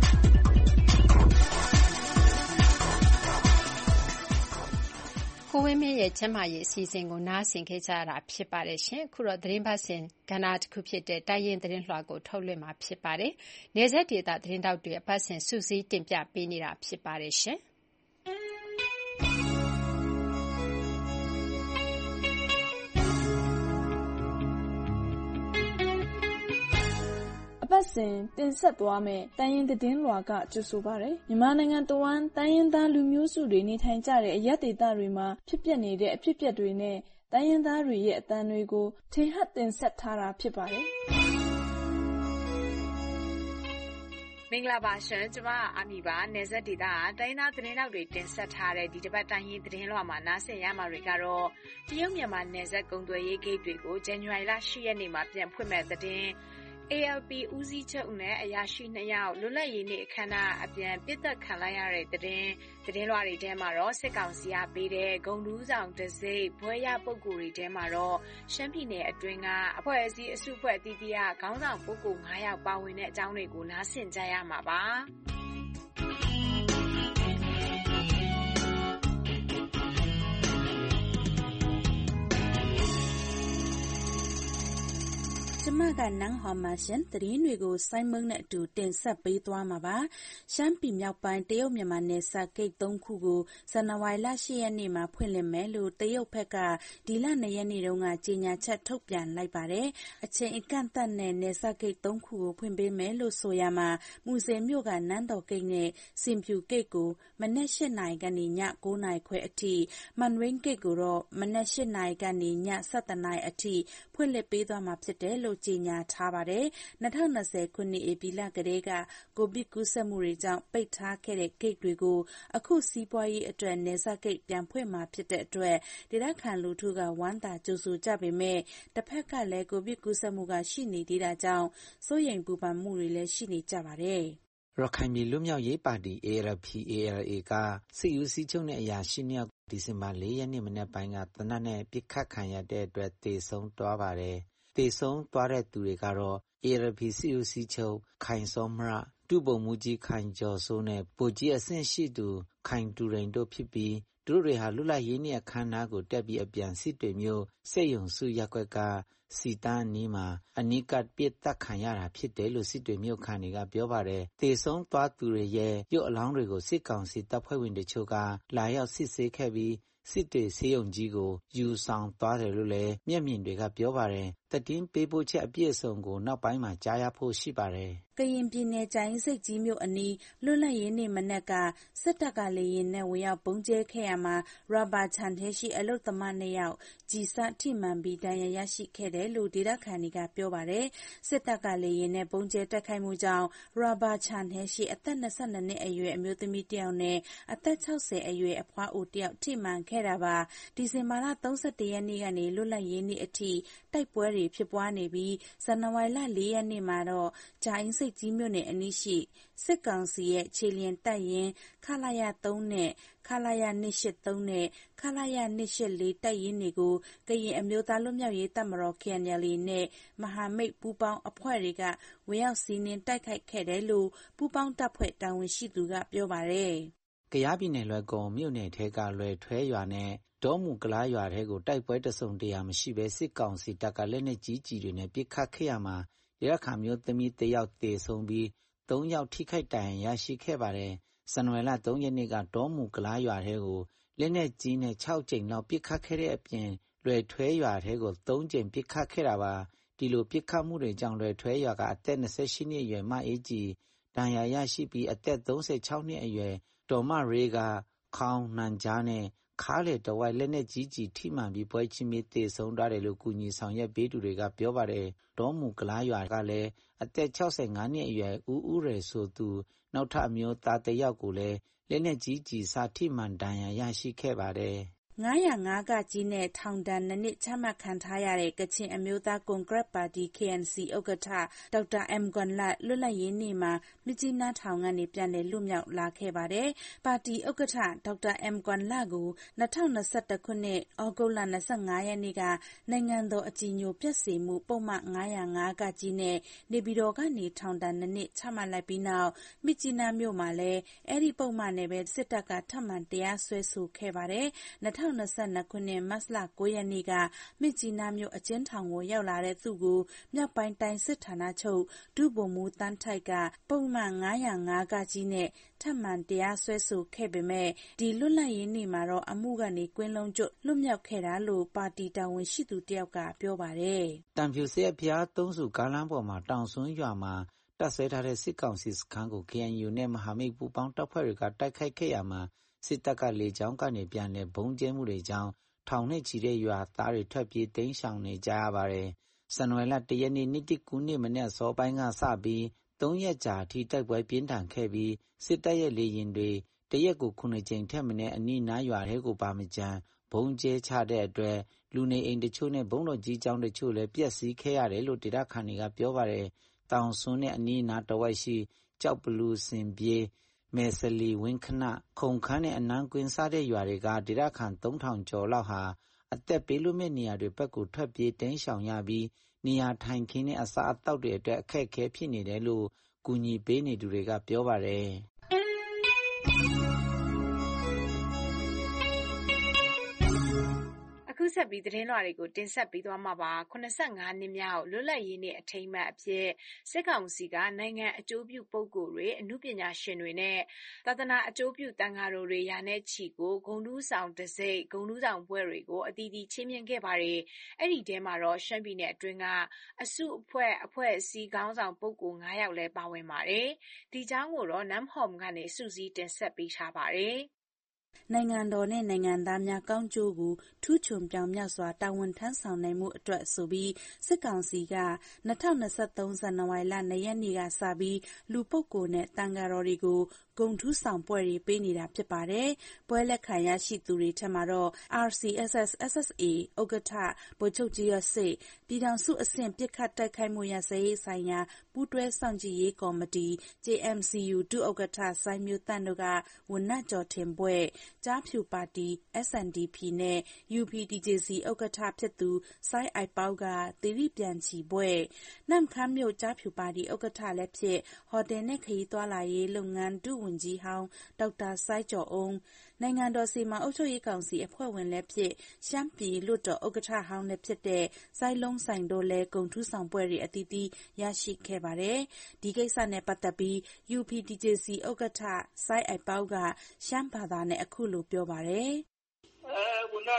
ကိုဝင်းမင်းရဲ့ကျန်းမာရေးအစီအစဉ်ကိုနားဆင်ခဲ့ကြရတာဖြစ်ပါတယ်ရှင်။အခုတော့သတင်းပတ်စဉ်ကဏ္ဍတစ်ခုဖြစ်တဲ့တိုင်းရင်းသတင်းလွှာကိုထုတ်လွှင့်မှာဖြစ်ပါတယ်။နယ်စပ်ဒေသသတင်းတောက်တွေအပတ်စဉ်စုစည်းတင်ပြပေးနေတာဖြစ်ပါတယ်ရှင်။ပတ်စဉ်တင်ဆက်သွားမယ့်တိုင်းရင်းသတင်းလွှာကကြိုဆိုပါရယ်မြန်မာနိုင်ငံတဝန်းတိုင်းရင်းသားလူမျိုးစုတွေနေထိုင်ကြတဲ့အရပ်ဒေသတွေမှာဖြစ်ပျက်နေတဲ့အဖြစ်အပျက်တွေနဲ့တိုင်းရင်းသားတွေရဲ့အသံတွေကိုထင်ဟပ်တင်ဆက်ထားတာဖြစ်ပါတယ်မင်္ဂလာပါရှင်ကျမအာမီပါနယ်စပ်ဒေသကတိုင်းသားသတင်းတောက်တွေတင်ဆက်ထားတဲ့ဒီတစ်ပတ်တိုင်းရင်းသတင်းလွှာမှာနားဆင်ရမှာတွေကတော့တရုတ်မြန်မာနယ်စပ်ကုန်သွယ်ရေးဂိတ်တွေကိုဇန်နဝါရီလ10ရက်နေ့မှာပြန်ဖွင့်မဲ့သတင်း ALP ဦးစီးချုပ်နဲ့အရာရှိ2ယောက်လွတ်လပ်ရေးနေ့အခမ်းအနားအပြန်ပြစ်သက်ခံလိုက်ရတဲ့သတင်းလွှာတွေထဲမှာတော့စစ်ကောင်စီကပေးတဲ့ဂုံတူးဆောင်တစိမ့်ဘွဲရပုဂ္ဂိုလ်တွေထဲမှာတော့ရှမ်းပြည်နယ်အတွင်းကအဖွဲ့အစည်းအစုအဖွဲ့အသီးသီးကခေါင်းဆောင်ပုဂ္ဂိုလ်9ယောက်ပါဝင်တဲ့အကြောင်းတွေကိုနားဆင်ကြရမှာပါကျမကနန်းဟော်မရှင်သတင်းတွေကိုစိုင်းမုံနဲ့အတူတင်ဆက်ပေးသွားမှာပါရှမ်းပြည်မြောက်ပိုင်းတရုတ်မြန်မာနယ်စပ်ဂိတ်3ခုကိုဇန်နဝါရီလ10ရက်နေ့မှာဖွင့်လှစ်မယ်လို့တရုတ်ဘက်ကဒီလ2ရက်နေ့တုန်းကကြေညာချက်ထုတ်ပြန်လိုက်ပါတယ်အချိန်အကန့်အသတ်နဲ့နယ်စပ်ဂိတ်3ခုကိုဖွင့်ပေးမယ်လို့ဆိုရမှာမူဆယ်မြို့ကနန်းတော်ဂိတ်နဲ့စင်ဖြူဂိတ်ကိုမနက်8နာရီကနေည9နာရီခွဲအထိမန်ဝင်းဂိတ်ကိုတော့မနက်8နာရီကနေည7နာရီအထိဖွင့်လှစ်ပေးသွားမှာဖြစ်တယ်လို့ကြေညာထားပါတယ်2020ခုနှစ်ဧပြီလကတည်းကကိုဗစ်ကူးစက်မှုတွေကြောင့်ပိတ်ထားခဲ့တဲ့ဂိတ်တွေကိုအခုစီးပွားရေးအတွက်နယ်စပ်ဂိတ်ပြန်ဖွင့်မှာဖြစ်တဲ့အတွက်ဒေသခံလူထုကဝမ်းသာကြိုဆိုကြပေမဲ့တစ်ဖက်ကလည်းကိုဗစ်ကူးစက်မှုကရှိနေသေးတာကြောင့်စိုးရိမ်ပူပန်မှုတွေလည်းရှိနေကြပါတယ်ရခိုင်ပြည်လွတ်မြောက်ရေးပါတီ ALP/ALA ကစစ်ဦးစီးချုပ်နဲ့အရာရှိနှစ်ယောက်ဒီဇင်ဘာ4ရက်နေ့မနက်ပိုင်းကသေနတ်နဲ့ပစ်ခတ်ခံရတဲ့အတွက်သေဆုံးသွားပါတယ်။သေဆုံးသွားတဲ့သူတွေကတော့ ALP စစ်ဦးစီးချုပ်ခိုင်စောမရ၊ဒုဗိုလ်မှူးကြီးခိုင်ကျော်စိုးနဲ့ဗိုလ်ကြီးအဆင့်ရှိသူခိုင်တူရိန်တို့ဖြစ်ပြီးသူတို့တွေဟာလွတ်လပ်ရေးနေ့အခမ်းအနားကိုတက်ပြီးအပြန်စစ်တွေမျိုးစစ်ရုံစုရပ်ကွက်ကစီတန်းအနီးမှာအနီးကပ်ပစ်တက်ခံရတာဖြစ်တယ်လို့စစ်တွေမြို့ခံတွေကပြောပါတယ်။သေဆုံးသွားသူတွေရဲ့ရုပ်အလောင်းတွေကိုစစ်ကောင်စီတပ်ဖွဲ့ဝင်တချို့ကလာရောက်စစ်ဆေးခဲ့ပြီးစစ်တွေဆေးရုံကြီးကိုယူဆောင်သွားတယ်လို့လည်းမျက်မြင်တွေကပြောပါတယ်။သတင်းပေးပို့ချက်အပြည့်အစုံကိုနောက်ပိုင်းမှာကြားရဖို့ရှိပါတယ်။ကရင်ပြည်နယ်ကြာအင်းဆိပ်ကြီးမြို့အနီးလွတ်လပ်ရေးနေ့မနက်ကစစ်တပ်ကလေယာဉ်နဲ့ဝင်ရောက်ပုံကျဲခဲ့ရမှာရာဘာခြံထဲရှိအလုသမား2ယောက်ကျည်စထိမှန်ပြီးဒဏ်ရာရရှိခဲ့တယ်လို့ဒေသခံတွေကပြောပါတယ်။စစ်တပ်ကလေယာဉ်နဲ့ပုံကျဲတိုက်ခိုက်မှုကြောင့်ရာဘာခြံထဲရှိအသက်22နှစ်အရွယ်အမျိုးသမီး1ယောက်နဲ့အသက်60အရွယ်အဖွားအို1ယောက်ထိမှန်ခဲ့တာပါ။ဒီဇင်ဘာလ31ရက်နေ့ကနေလွတ်လပ်ရေးနေ့အထိတိုက်ပွဲတွေဖြစ်ပွားနေပြီးဇန်နဝါရီလ4ရက်နေ့မှာတော့ကြာအင်းဆိပ်ကြီးမြို့နယ်အနီးရှိစစ်ကောင်စီရဲ့ခြေလျင်တပ်ရင်းခလာရ3နဲ့ခလာရ283နဲ့ခလာရ284တပ်ရင်းတွေကိုကရင်အမျိုးသားလွတ်မြောက်ရေးတပ်မတော် KNLA နဲ့မဟာမိတ်ပူးပေါင်းအဖွဲ့တွေကဝင်ရောက်စီးနင်းတိုက်ခိုက်ခဲ့တယ်လို့ပူးပေါင်းတပ်ဖွဲ့တာဝန်ရှိသူကပြောပါတယ်။ကယားပြည်နယ်လွယ်ကုံမြို့နယ်ထဲကလွယ်ထွဲရွာနဲ့ဒေါမူကလားရွာထဲကိုတိုက်ပွဲတစုံတရာမရှိဘဲစစ်ကောင်စီတပ်ကလက်နက်ကြီးတွေနဲ့ပစ်ခတ်ခဲ့ရမှာဒေသခံမျိုးသမီး1ယောက်သေဆုံးပြီး3ယောက်ထိခိုက်ဒဏ်ရာရရှိခဲ့ပါတယ်။ဇန်နဝါရီလ3ရက်နေ့ကဒေါမူကလားရွာထဲကိုလက်နက်ကြီးနဲ့6ကြိမ်လောက်ပစ်ခတ်ခဲ့တဲ့အပြင်လွယ်ထွဲရွာထဲကို3ကြိမ်ပစ်ခတ်ခဲ့တာပါ။ဒီလိုပစ်ခတ်မှုတွေကြောင့်လွယ်ထွဲရွာကအသက်28နှစ်အရွယ်မအေးကြည်ဒဏ်ရာရရှိပြီးအသက်36နှစ်အရွယ်ဒေါ်မရေးကခေါင်းနှံကြားနဲ့ခါးလေတဝိုက်လက်နက်ကြီးထိမှန်ပြီးပွဲချင်းမြေသေဆုံးသွားတယ်လို့ကူညီဆောင်ရွက်ပေးသူတွေကပြောပါတယ်။ဒေါမူကလားရွာကလည်းအသက်65နှစ်အရွယ်ဦးရယ်ဆိုသူနောက်ထပ်အမျိုးသား1ယောက်ကိုလည်းလက်နက်ကြီးစထိမှန်ဒဏ်ရာရရှိခဲ့ပါတယ်။ 905ကကြီးနဲ့ထောင်ဒဏ်2နှစ်ချမှတ်ခံထားရတဲ့ကချင်အမျိုးသားကွန်ဂရက်ပါတီ KNC ဥက္ကဋ္ဌဒေါက်တာအမ်ဂွန်လတ်လွတ်လပ်ရေးနေ့မှာမြစ်ကြီးနားထောင်ကနေပြန်လည်လွတ်မြောက်လာခဲ့ပါတယ်။ပါတီဥက္ကဋ္ဌဒေါက်တာအမ်ဂွန်လတ်ကို2021ခုနှစ်ဩဂုတ်လ25ရက်နေ့ကနိုင်ငံတော်အကြည်ညိုပျက်စေမှုပုံမှန်905ကကြီးနဲ့နေပြည်တော်ကနေထောင်ဒဏ်2နှစ်ချမှတ်လိုက်ပြီးနောက်မြစ်ကြီးနားမြို့မှာလည်းအဲ့ဒီပုံမှန်နဲ့ပဲစစ်တပ်ကထပ်မံတရားစွဲဆိုခဲ့ပါတယ်။2022ခုနှစ်မတ်လ9ရက်နေ့ကမြစ်ကြီးနားမြို့အကျဉ်းထောင်ကိုရောက်လာတဲ့သူကိုမြောက်ပိုင်းတိုင်းစစ်ဌာနချုပ်ဒုဗိုလ်မှူးတန်းထိုက်ကပုံမှန်905ကကြီးနဲ့ထပ်မံတရားစွဲဆိုခဲ့ပေမဲ့ဒီလွတ်လပ်ရေးနေ့မှာတော့အမှုကနေကွင်းလုံးကျွတ်လွတ်မြောက်ခဲ့တာလို့ပါတီတာဝန်ရှိသူတယောက်ကပြောပါတယ်။တန်ဖြူစေဖျားသုံးစုကားလမ်းပေါ်မှာတောင်စွန်းရွာမှာတပ်ဆွဲထားတဲ့စစ်ကောင်စီစခန်းကို KNU နဲ့မဟာမိတ်ပူးပေါင်းတပ်ဖွဲ့တွေကတိုက်ခိုက်ခဲ့ရမှာစစ်တပ်ကလေကြောင်းကနေပြန်လည်ဘုံကျဲမှုတွေကြောင့်ထောင်နဲ့ချီတဲ့ရွာသားတွေထွက်ပြေးတိမ်းရှောင်နေကြရပါတယ်။ဇန်နဝါရီလ1ရက်နေ့နေ့တစ်ကူးနေ့မနေ့စောပိုင်းကစပြီး 3 ရက်ကြာအထိတိုက်ပွဲပြင်းထန်ခဲ့ပြီးစစ်တပ်ရဲ့လေယာဉ်တွေတရက်ကို9 ကြိမ်ထက်မနည်းအနီးနားရွာထဲကိုပါမကြမ်းဘုံကျဲချတဲ့အတွက်လူနေအိမ်တချို့နဲ့ဘုံတော်ကြီးကျောင်းတချို့လည်းပျက်စီးခဲ့ရတယ်လို့ဒေသခံတွေကပြောပါတယ်။တောင်စွန်းနဲ့အနီးနားတဝိုက်ရှိကြောက်ဘလူစင်ပြေးမယ်စလီဝင်းခနခုံခန်းနဲ့အနန်းကွင်းစားတဲ့ရွာတွေကဒေသခံ3000ကျော်လောက်ဟာအသက်ပေးလွတ်မဲ့နေရာတွေဘက်ကိုထွက်ပြေးတိမ်းရှောင်ရပြီးနေရာထိုင်ခင်းနဲ့အစားအသောက်တွေအတွက်အခက်အခဲဖြစ်နေတယ်လို့ကူညီပေးနေသူတွေကပြောပါတယ်။အခုဆက်ပြီးသတင်းလွှာတွေကိုတင်ဆက်ပေးသွားမှာပါ85နှစ်မြောက်လွတ်လပ်ရေးနေ့အထိမ်းအမှတ်အဖြစ်စစ်ကောင်စီကနိုင်ငံအကျိုးပြုပုဂ္ဂိုလ်တွေအမှုပညာရှင်တွေနဲ့သာသနာအကျိုးပြုတန်ဃာတော်တွေရာနဲ့ချီကိုဂုဏ်ထူးဆောင်တစိတ်ဂုဏ်ထူးဆောင်ပွဲတွေကိုအသီးသီးချီးမြှင့်ခဲ့ပါတယ်အဲ့ဒီထဲမှာတော့ရှမ်းပြည်နယ်အတွင်းကအစုအဖွဲ့အစည်းခေါင်းဆောင်ပုဂ္ဂိုလ်9ယောက်လည်းပါဝင်ပါတယ်ဒီကြောင်းကိုတော့နမ်ဟော်မ်ကနေစုစည်းတင်ဆက်ပေးထားပါတယ်နိုင်ငံတော်နဲ့နိုင်ငံသားများကောင်းကျိုးကိုထူးချွန်ပြောင်မြောက်စွာတာဝန်ထမ်းဆောင်နိုင်မှုအတွက်ဆိုပြီးစစ်ကောင်စီက2023ဇန်နဝါရီလ2ရက်နေ့ကစပြီးလူပုဂ္ဂိုလ်နဲ့တန်ဃာတော်တွေကိုဂုဏ်ထူးဆောင်ပွဲတွေပေးနေတာဖြစ်ပါတယ်။ပွဲလက်ခံရရှိသူတွေထက်မှာတော့ RCSS/SSA ဥက္ကဋ္ဌဗိုလ်ချုပ်ကြီးရစစ်ပြည်ထောင်စုအဆင့်ပစ်ခတ်တိုက်ခိုက်မှုရပ်စဲရေးဆိုင်ရာပူးတွဲစောင့်ကြည့်ရေးကော်မတီ JMCU ဒုဥက္ကဋ္ဌစိုင်းမျိုးသန့်တို့ကဝဏ္ဏကျော်ထင်ဘွဲ့ကျားဖြူပါတီ SNDP နဲ့ UPDJC ဥက္ကဋ္ဌဖြစ်သူစိုင်းအိုက်ပေါကသီရိပြန်ချီဘွဲ့နမ့်ခမ်းမြို့ကျားဖြူပါတီဥက္ကဋ္ဌလည်းဖြစ်ဟိုတယ်နဲ့ခရီးသွားလာရေးလုပ်ငန်းဒုဝန်ကြီးဟောင်းဒေါက်တာစိုင်းကျော်အုံးနိုင်ငံတော်စီမံအုပ်ချုပ်ရေးကောင်စီအဖွဲ့ဝင်လည်းဖြစ်ရှမ်းပြည်လွှတ်တော်ဥက္ကဋ္ဌဟောင်းလည်းဖြစ်တဲ့စိုင်းလုံးဆိုင်တို့လည်းဂုဏ်ထူးဆောင်ပွဲတွေအသီးသီးရရှိခဲ့ပါတယ်။ဒီကိစ္စနဲ့ပတ်သက်ပြီး UPDJC ဥက္ကဋ္ဌစိုင်းအိုက်ပေါကရှမ်းဘာသာနဲ့အခုလိုပြောပါတယ်။ကျွန်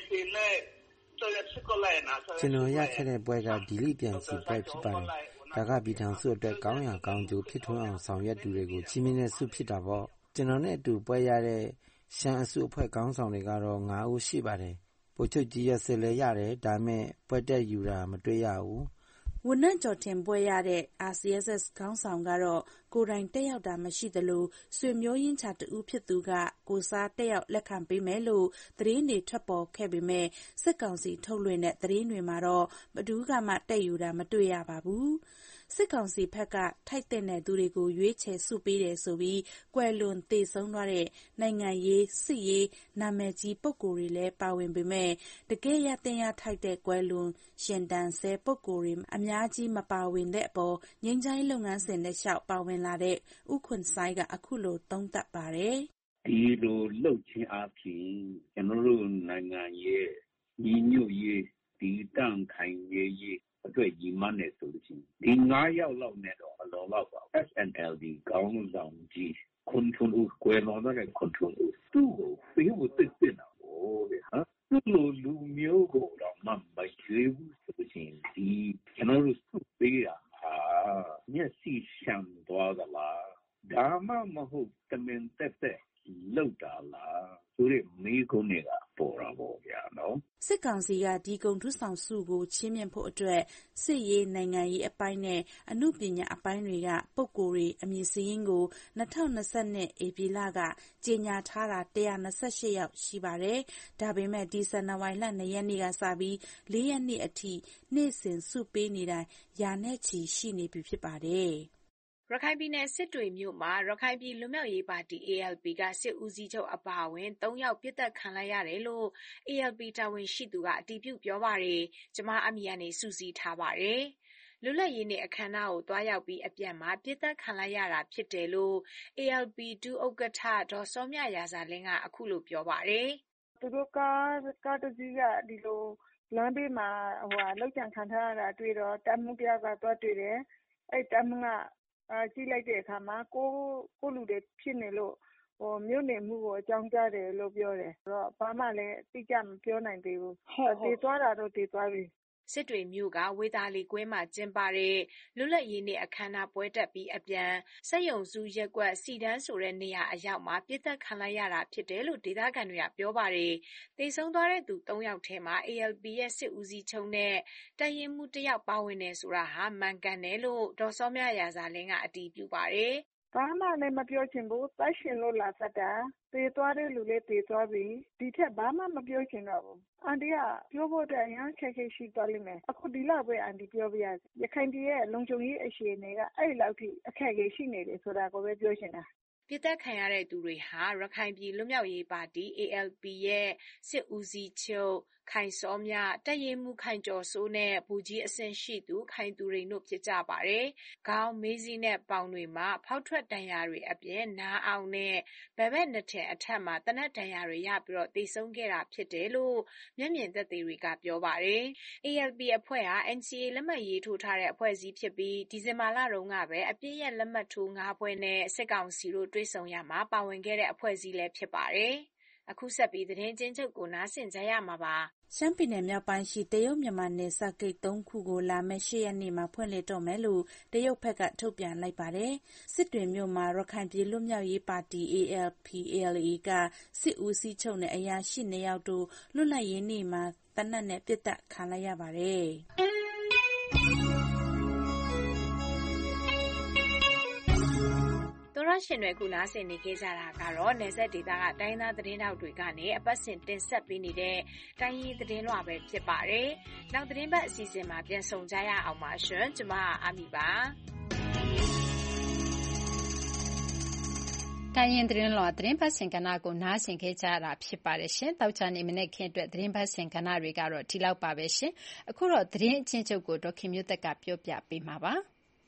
တော်ရခဲ့တဲ့ပွဲကဒီလိပြန်စီပွဲဖြစ်ပါတယ်။ဒါကပြည်ထောင်စုအတွက်ကောင်းရာကောင်းကျိုးဖြစ်ထွန်းအောင်ဆောင်ရွက်သူတွေကိုချီးမြှင့်တဲ့ဆုဖြစ်တာပေါ့။ကျွန်တော်နဲ့အတူပွဲရတဲ့ရှမ်းအစုအဖွဲ့ခေါင်းဆောင်တွေကတော့9ဦးရှိပါတယ်။ဗိုလ်ချုပ်ကြီးရစစ်လည်းရတယ်ဒါပေမဲ့ပွဲတက်ယူတာမတွေ့ရဘူး။ဝဏ္ဏကျော်ထင်ပွဲရတဲ့ RCSS ခေါင်းဆောင်ကတော့ကိုယ်တိုင်တက်ရောက်တာမရှိသလိုဆွေမျိုးရင်းချတူဖြစ်သူကကိုစားတက်ရောက်လက်ခံပေးမယ်လို့သတင်းတွေထွက်ပေါ်ခဲ့ပေမဲ့စစ်ကောင်စီထုတ်လွှင့်တဲ့သတင်းတွေမှာတော့ဘယ်သူမှတက်ယူတာမတွေ့ရပါဘူး။စစ်ကောင်စီဘက်ကထိုက်တဲ့သူတွေကိုရွေးချယ်စုပေးတယ်ဆိုပြီးကွယ်လွန်သေဆုံးသွားတဲ့နိုင်ငံရေးစစ်ရေးနာမည်ကြီးပုဂ္ဂိုလ်တွေလည်းပါဝင်ပေမဲ့တကယ်ရတင်ရထိုက်တဲ့ကွယ်လွန်ရှင်တန်ဆဲပုဂ္ဂိုလ်တွေအများကြီးမပါဝင်တဲ့အပေါ်ငြိမ်းချမ်းရေးလုပ်ငန်းစဉ်နဲ့လျှောက်ပါဝင်လာတဲ့ဥခွန်ဆိုင်ကအခုလိုသုံးသပ်ပါတယ်။ဒီလိုလှုပ်ခြင်းအပြင်ကျွန်တော်တို့နိုင်ငံရဲ့ညီညွတ်ရေးဒီတန်ခိုင်ရေးအတွက်ညီမနဲ့ဆိုလို့ရှိရင်ဒီ9ယောက်လောက်နဲ့တော့အလုံးလောက်ပါ SNLD ကောင်းဆောင်ကြီးခွန်ထွန်းဦးကွယ်လွန်တဲ့ခွန်ထွန်းဦးသူ့ကိုဖေးဖို့တစ်တာဟိုလေဟာသူ့လိုလူမျိုးကိုတော့မရွေးဘူးဆိုလို့ရှိရင်ဒီကျွန်တော်တို့စုပေးတာဟာမျက်စိရှံသွားသလားဒါမှမဟုတ်တမင်တက်လောက်တာလားဆိုတဲ့မိကုန်းတွေကပေါ်တာပေါ့ဗျာနော်စစ်ကောင်စီကဒီဂုဏ်ထူးဆောင်ဆုကိုချီးမြှင့်ဖို့အတွက်စစ်ရေးနိုင်ငံရေးအပိုင်းနဲ့အမှုပညာအပိုင်းတွေကပုဂ္ဂိုလ်တွေအမည်စရင်းကို2022ဧပြီလကကြေညာထားတာ128ယောက်ရှိပါတယ်။ဒါပေမဲ့ဒီဇန်နဝါရီလ2ရက်နေ့ကစပြီး4ရက်နေ့အထိနေ့စဉ်ဆုပေးနေတာရာနဲ့ချီရှိနေပြီဖြစ်ပါတယ်။ရခိုင်ပြည်နယ်စစ်တွေမြို့မှာရခိုင်ပြည်လွတ်မြောက်ရေးပါတီ ALP ကစစ်ဦးစီးချုပ်အပါအဝင်3ယောက်ပစ်သက်ခံလိုက်ရတယ်လို့ ALP တာဝန်ရှိသူကအတည်ပြုပြောပါတယ်။ကျွန်မအမီကနေစုစည်းထားပါတယ်။လွတ်လပ်ရေးနေ့အခမ်းအနားကိုတွားရောက်ပြီးအပြန်မှာပစ်သက်ခံလိုက်ရတာဖြစ်တယ်လို့ ALP ဒုဥက္ကဋ္ဌဒေါ်စောမြရာဇာလင်းကအခုလိုပြောပါတယ်။သူတို့ကားတစ်စီးကဒီလိုလမ်းဘေးမှာလောက်ချန်ခံထားရတာတွေ့တော့တမှုတယောက်ကတွားတွေ့တယ်။အဲ့တမှုကကြည့်လိုက်တဲ့အခါမှာကိုလူတွေဖြစ်နေလို့မြို့နယ်မှုကိုအကြောင်းကြားတယ်လို့ပြောတယ်။ဆိုတော့ဘာမှလည်းတိကျမပြောနိုင်သေးဘူး။တည်သွားတာတော့တည်သွားပြီ။စစ်တွေမြို့ကဝေသာလီကွင်းမှာကျင်းပတဲ့လွတ်လပ်ရေးနေ့အခမ်းအနားပွဲတက်ပြီးအပြန်စက်ရုံစုရက်ကွက်စီတန်းဆိုတဲ့နေရာအရောက်မှာပြစ်သက်ခံလိုက်ရတာဖြစ်တယ်လို့ဒေသခံတွေကပြောပါတယ်။သေဆုံးသွားတဲ့သူ3ယောက်ထဲမှာ ALP ရဲ့စစ်ဦးစီးချုပ်နဲ့တပ်ရင်းမှု1ယောက်ပါဝင်နေဆိုတာဟာမှန်ကန်တယ်လို့ဒေါ်စောမြရာဇာလင်းကအတည်ပြုပါတယ်။ဘာမှလည်းမပြောချင်ဘူး။တိုက်ရှင်လို့လာဆက်တာ။သေသွားတဲ့လူလည်းသေသွားပြီ။ဒီထက်ဘာမှမပြောချင်တော့ဘူး။အန်တီကပြောဖို့အတွက်အများခက်ရှိသွားလိမ့်မယ်။အခုဒီလောက်ပဲအန်တီပြောပြရစီ။ရခိုင်ပြည်ရဲ့လုံခြုံရေးအခြေအနေကအဲ့လောက်ထိအခက်အခဲရှိနေတယ်ဆိုတာကိုပဲပြောချင်တာ။ပြစ်သက်ခံရတဲ့သူတွေဟာရခိုင်ပြည်လွတ်မြောက်ရေးပါတီ ALP ရဲ့စစ်ဦးစီးချုပ်ခိုင်စောမြတပ်ရင်းမှုခိုင်ကျော်စိုးနဲ့ဗိုလ်ကြီးအဆင့်ရှိသူခိုင်သူရိန်တို့ဖြစ်ကြပါတယ်။ခေါင်းမေးစီးနဲ့ပေါင်တွေမှာဖောက်ထွက်ဒဏ်ရာတွေအပြင်နားအောင်နဲ့ဗဘက်နှစ်ထင်အထက်မှာတနက်ဒဏ်ရာတွေရပြီးတော့သေဆုံးခဲ့တာဖြစ်တယ်လို့မျက်မြင်သက်သေတွေကပြောပါတယ်။ ALP အဖွဲ့ဟာ NCA လက်မှတ်ရေးထိုးထားတဲ့အဖွဲ့အစည်းဖြစ်ပြီးဒီဇင်ဘာလတုန်းကပဲအပြည့်ရဲ့လက်မှတ်ထိုး5ဖွဲ့နဲ့စစ်ကောင်စီတို့တွေ့ဆုံရမှာပါဝင်ခဲ့တဲ့အဖွဲ့အစည်းလည်းဖြစ်ပါတယ်။အခုဆက်ပြီးသတင်းချင်းချုပ်ကိုနားဆင်ကြရမှာပါ။ရှမ်းပြည်နယ်မြောက်ပိုင်းရှိတရုတ်မြန်မာနယ်စပ်ဂိတ်3ခုကိုလာမယ့်8ရက်နေ့မှာဖွင့်လှစ်တော့မယ်လို့တရုတ်ဘက်ကထုတ်ပြန်လိုက်ပါတယ်။စစ်တွေမြို့မှာရခိုင်ပြည်လွတ်မြောက်ရေးပါတီ ALP/ALA ကစစ်ဦးစီးချုပ်နဲ့အရာရှိ2ယောက်တို့လွတ်လပ်ရေးနေ့မှာသေနတ်နဲ့ပစ်သတ်ခံလိုက်ရပါတယ်။သောရရှင်တွေအခုနားဆင်နေခဲ့ကြတာကတော့နယ်စပ်ဒေသကတိုင်းသားသတင်းတောက်တွေကနေအပတ်စဉ်တင်ဆက်ပေးနေတဲ့တိုင်းရင်းသတင်းလွှာပဲဖြစ်ပါတယ်။နောက်သတင်းပတ်အစီအစဉ်မှာပြန်ဆုံကြရအောင်ပါရှင်။ကျွန်မအာမီပါ။တိုင်းရင်းသတင်းလွှာသတင်းပတ်စဉ်ကဏ္ဍကိုနားဆင်ခဲ့ကြရတာဖြစ်ပါတယ်ရှင်။တောက်ချာနေမနေ့ခင်းအတွက်သတင်းပတ်စဉ်ကဏ္ဍတွေကတော့ဒီလောက်ပါပဲရှင်။အခုတော့သတင်းအချင်းချုပ်ကိုဒေါက်ခင်မျိုးသက်ကပြောပြပေးမှာပါ။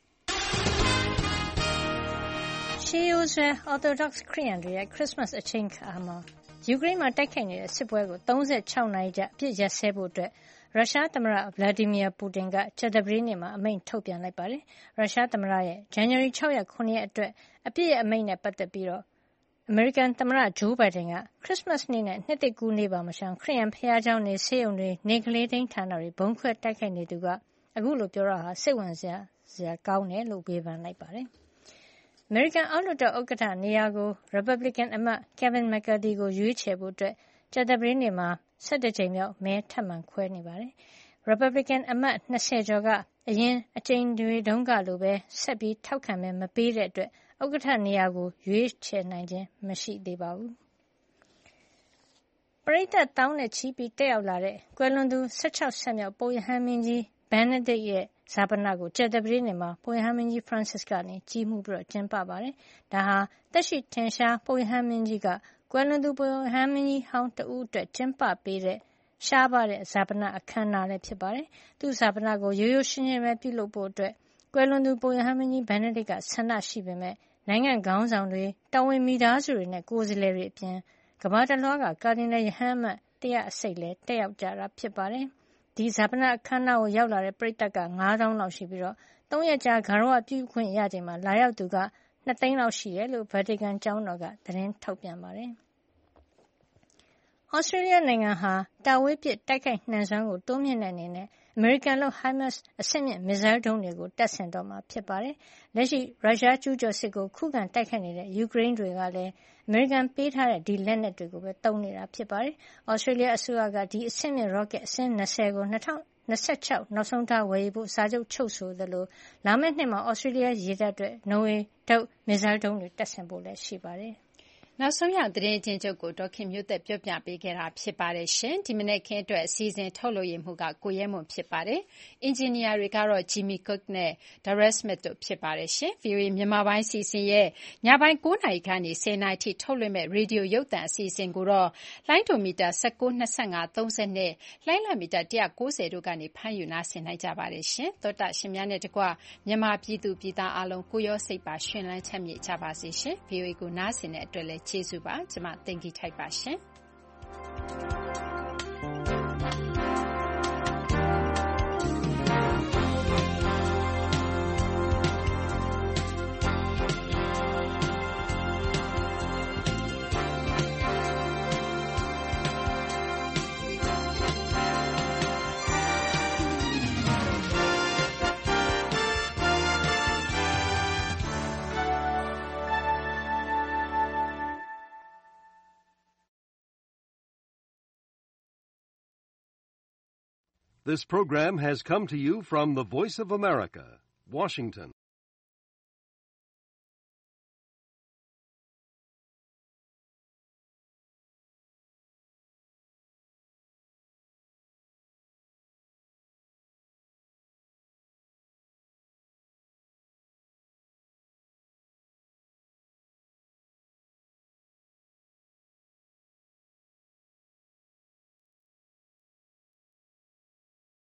ရှေးရိုးစွဲ Orthodox ခရစ်ယာန်တွေရဲ့ခရစ်စမတ်အချိန်အခါမှာယူကရိန်းမှာတိုက်ခိုက်နေတဲ့စစ်ပွဲကို36နာရီကြာအပြည့်ရပ်စဲဖို့အတွက်ရုရှားသမ္မတ Vladimir Putin ကကြာသပတေးနေ့မှာအမိန့်ထုတ်ပြန်လိုက်ပါတယ်။ရုရှားသမ္မတရဲ့ ဇန်နဝါရီ6ရက်9ရက်အတွက်အပြည့်ရဲ့အမိန့်နဲ့ပတ်သက်ပြီးတော့အမေရိကန်သမ္မတ Joe Biden ကခရစ်စမတ်နေ့နဲ့နှစ်သစ်ကူးနေ့ပါမရှောင်ခရစ်ယာန်ဘုရားကျောင်းတွေဆေးရုံတွေနေကလေးထိန်းဌာနတွေဘုံခွဲတိုက်ခိုက်နေသူကအခုလိုပြောတာဟာစိတ်ဝင်စားစရာကောင်းတယ်လို့ဝေဖန်လိုက်ပါတယ်။အမေရိကန်အောက်လွှတ်တော်ဥက္ကဋ္ဌနေရာကိုရီပတ်ဘလစ်ကန်အမတ် Kevin McCarthy ကိုရွေးချယ်ဖို့အတွက်ကြာသပတေးနေ့မှာ17ကြိမ်မြောက်မဲထပ်မံခွဲနေပါတယ်။ ရီပတ်ဘလစ်ကန်အမတ်20ကျော်ကအရင်အကြိမ်တွေတုန်းကလိုပဲဆက်ပြီးထောက်ခံမဲမပေးတဲ့အတွက်ဥက္ကဋ္ဌနေရာကိုရွေးချယ်နိုင်ခြင်းမရှိသေးပါဘူး။ပရိသတ်သောင်းနဲ့ချီပြီးတက်ရောက်လာတဲ့ကွယ်လွန်သူ16ဆက်မြောက်ပုပ်ရဟန်းမင်းကြီး Benedict ရဲ့ဈာပနကိုကြာသပတေးနေ့မှာပုပ်ရဟန်းမင်းကြီး Francis ကနေကြီးမှူးပြီးကျင်းပပါတယ်။ဒါဟာသက်ရှိထင်ရှားပုပ်ရဟန်းမင်းကြီးကကွယ်လွန်သူပုပ်ရဟန်းမင်းကြီးဟောင်းတဦးအတွက်ကျင်းပပေးတဲ့ရှားပါတဲ့ဈာပနအခမ်းအနားလည်းဖြစ်ပါတယ်။သူ့ဈာပနကိုရိုးရိုးရှင်းရှင်းပဲပြုလုပ်ဖို့အတွက်ကွယ်လွန်သူပုပ်ရဟန်းမင်းကြီး Benedict ကဆန္ဒရှိပေမဲ့နိုင်ငံခေါင်းဆောင်တွေတော်ဝင်မိသားစုတွေနဲ့ကိုယ်စားလှယ်တွေအပြင်ကမ္ဘာတလွှားကကာဒီနယ်ရဟန်းအမတ်100အစိတ်လည်းတက်ရောက်ကြတာဖြစ်ပါတယ်။ဒီဈာပနအခမ်းအနားကိုရောက်လာတဲ့ပရိသတ်က9000လောက်ရှိပြီးတော့3ရက်ကြာဂါရဝပြုခွင့်ရချိန်မှာလာရောက်သူက2သိန်းလောက်ရှိတယ်လို့ဗာတီကန်ကျောင်းတော်ကသတင်းထုတ်ပြန်ပါတယ်။ဩစတြေးလျနိုင်ငံဟာတာဝေးပစ်တိုက်ခိုက်နှံစွမ်းကိုတိုးမြှင့်တဲ့အနေနဲ့အမေရိကန်လုပ် HIMARS အဆင့်မြင့်မစ်ဇိုင်းဒုံးတွေကိုတပ်ဆင်တော့မှာဖြစ်ပါတယ်။လက်ရှိရုရှားကျူးကျော်စစ်ကိုခုခံတိုက်ခိုက်နေတဲ့ယူကရိန်းတွေကလည်းအမေရိကန်ပေးထားတဲ့ဒီလက်နက်တွေကိုပဲသုံးနေတာဖြစ်ပါတယ်။ဩစတြေးလျအစိုးရကဒီအဆင့်မြင့်ရော့ကက်အစင်း20ကို2026နောက်ဆုံးထားဝယ်ယူဖို့စာချုပ်ချုပ်ဆိုသလိုလာမယ့်နှစ်မှာဩစတြေးလျရေတပ်အတွက်နော်ဝေထုတ်မစ်ဇိုင်းဒုံးတွေတပ်ဆင်ဖို့လည်းရှိပါတယ်။နောက်ဆုံးရသတင်းချင်းချုပ်ကိုဒေါခင်မျိုးသက်ပြောပြပေးခဲ့တာဖြစ်ပါတယ်ရှင်ဒီမနေ့ခင်းအတွက်အစီအစဉ်ထုတ်လို့ရမှုကကိုရဲမွန်ဖြစ်ပါတယ်အင်ဂျင်နီယာတွေကတော့ Jimmy Cook နဲ့ Darrell Smith တို့ဖြစ်ပါတယ်ရှင် VOA မြန်မာပိုင်းစီစဉ်ရဲ့ညပိုင်း9နာရီကနေ10နာရီထိထုတ်လွှင့်မဲ့ရေဒီယိုရုပ်သံအစီအစဉ်ကိုတော့လိုင်းဒိုမီတာ19 25 30နဲ့လိုင်းလမီတာ190တို့ကနေဖမ်းယူနားဆင်နိုင်ကြပါတယ်ရှင်သောတာရှင်များနဲ့တကွမြန်မာပြည်သူပြည်သားအလုံးကိုရောစိတ်ပါရှင်လန်းချမ်းမြေ့ကြပါစေရှင် VOA ကိုနားဆင်တဲ့အတွက်လည်းကျေးဇူးပါကျွန်မတင်ကြီးထိုက်ပါရှင် This program has come to you from the Voice of America, Washington.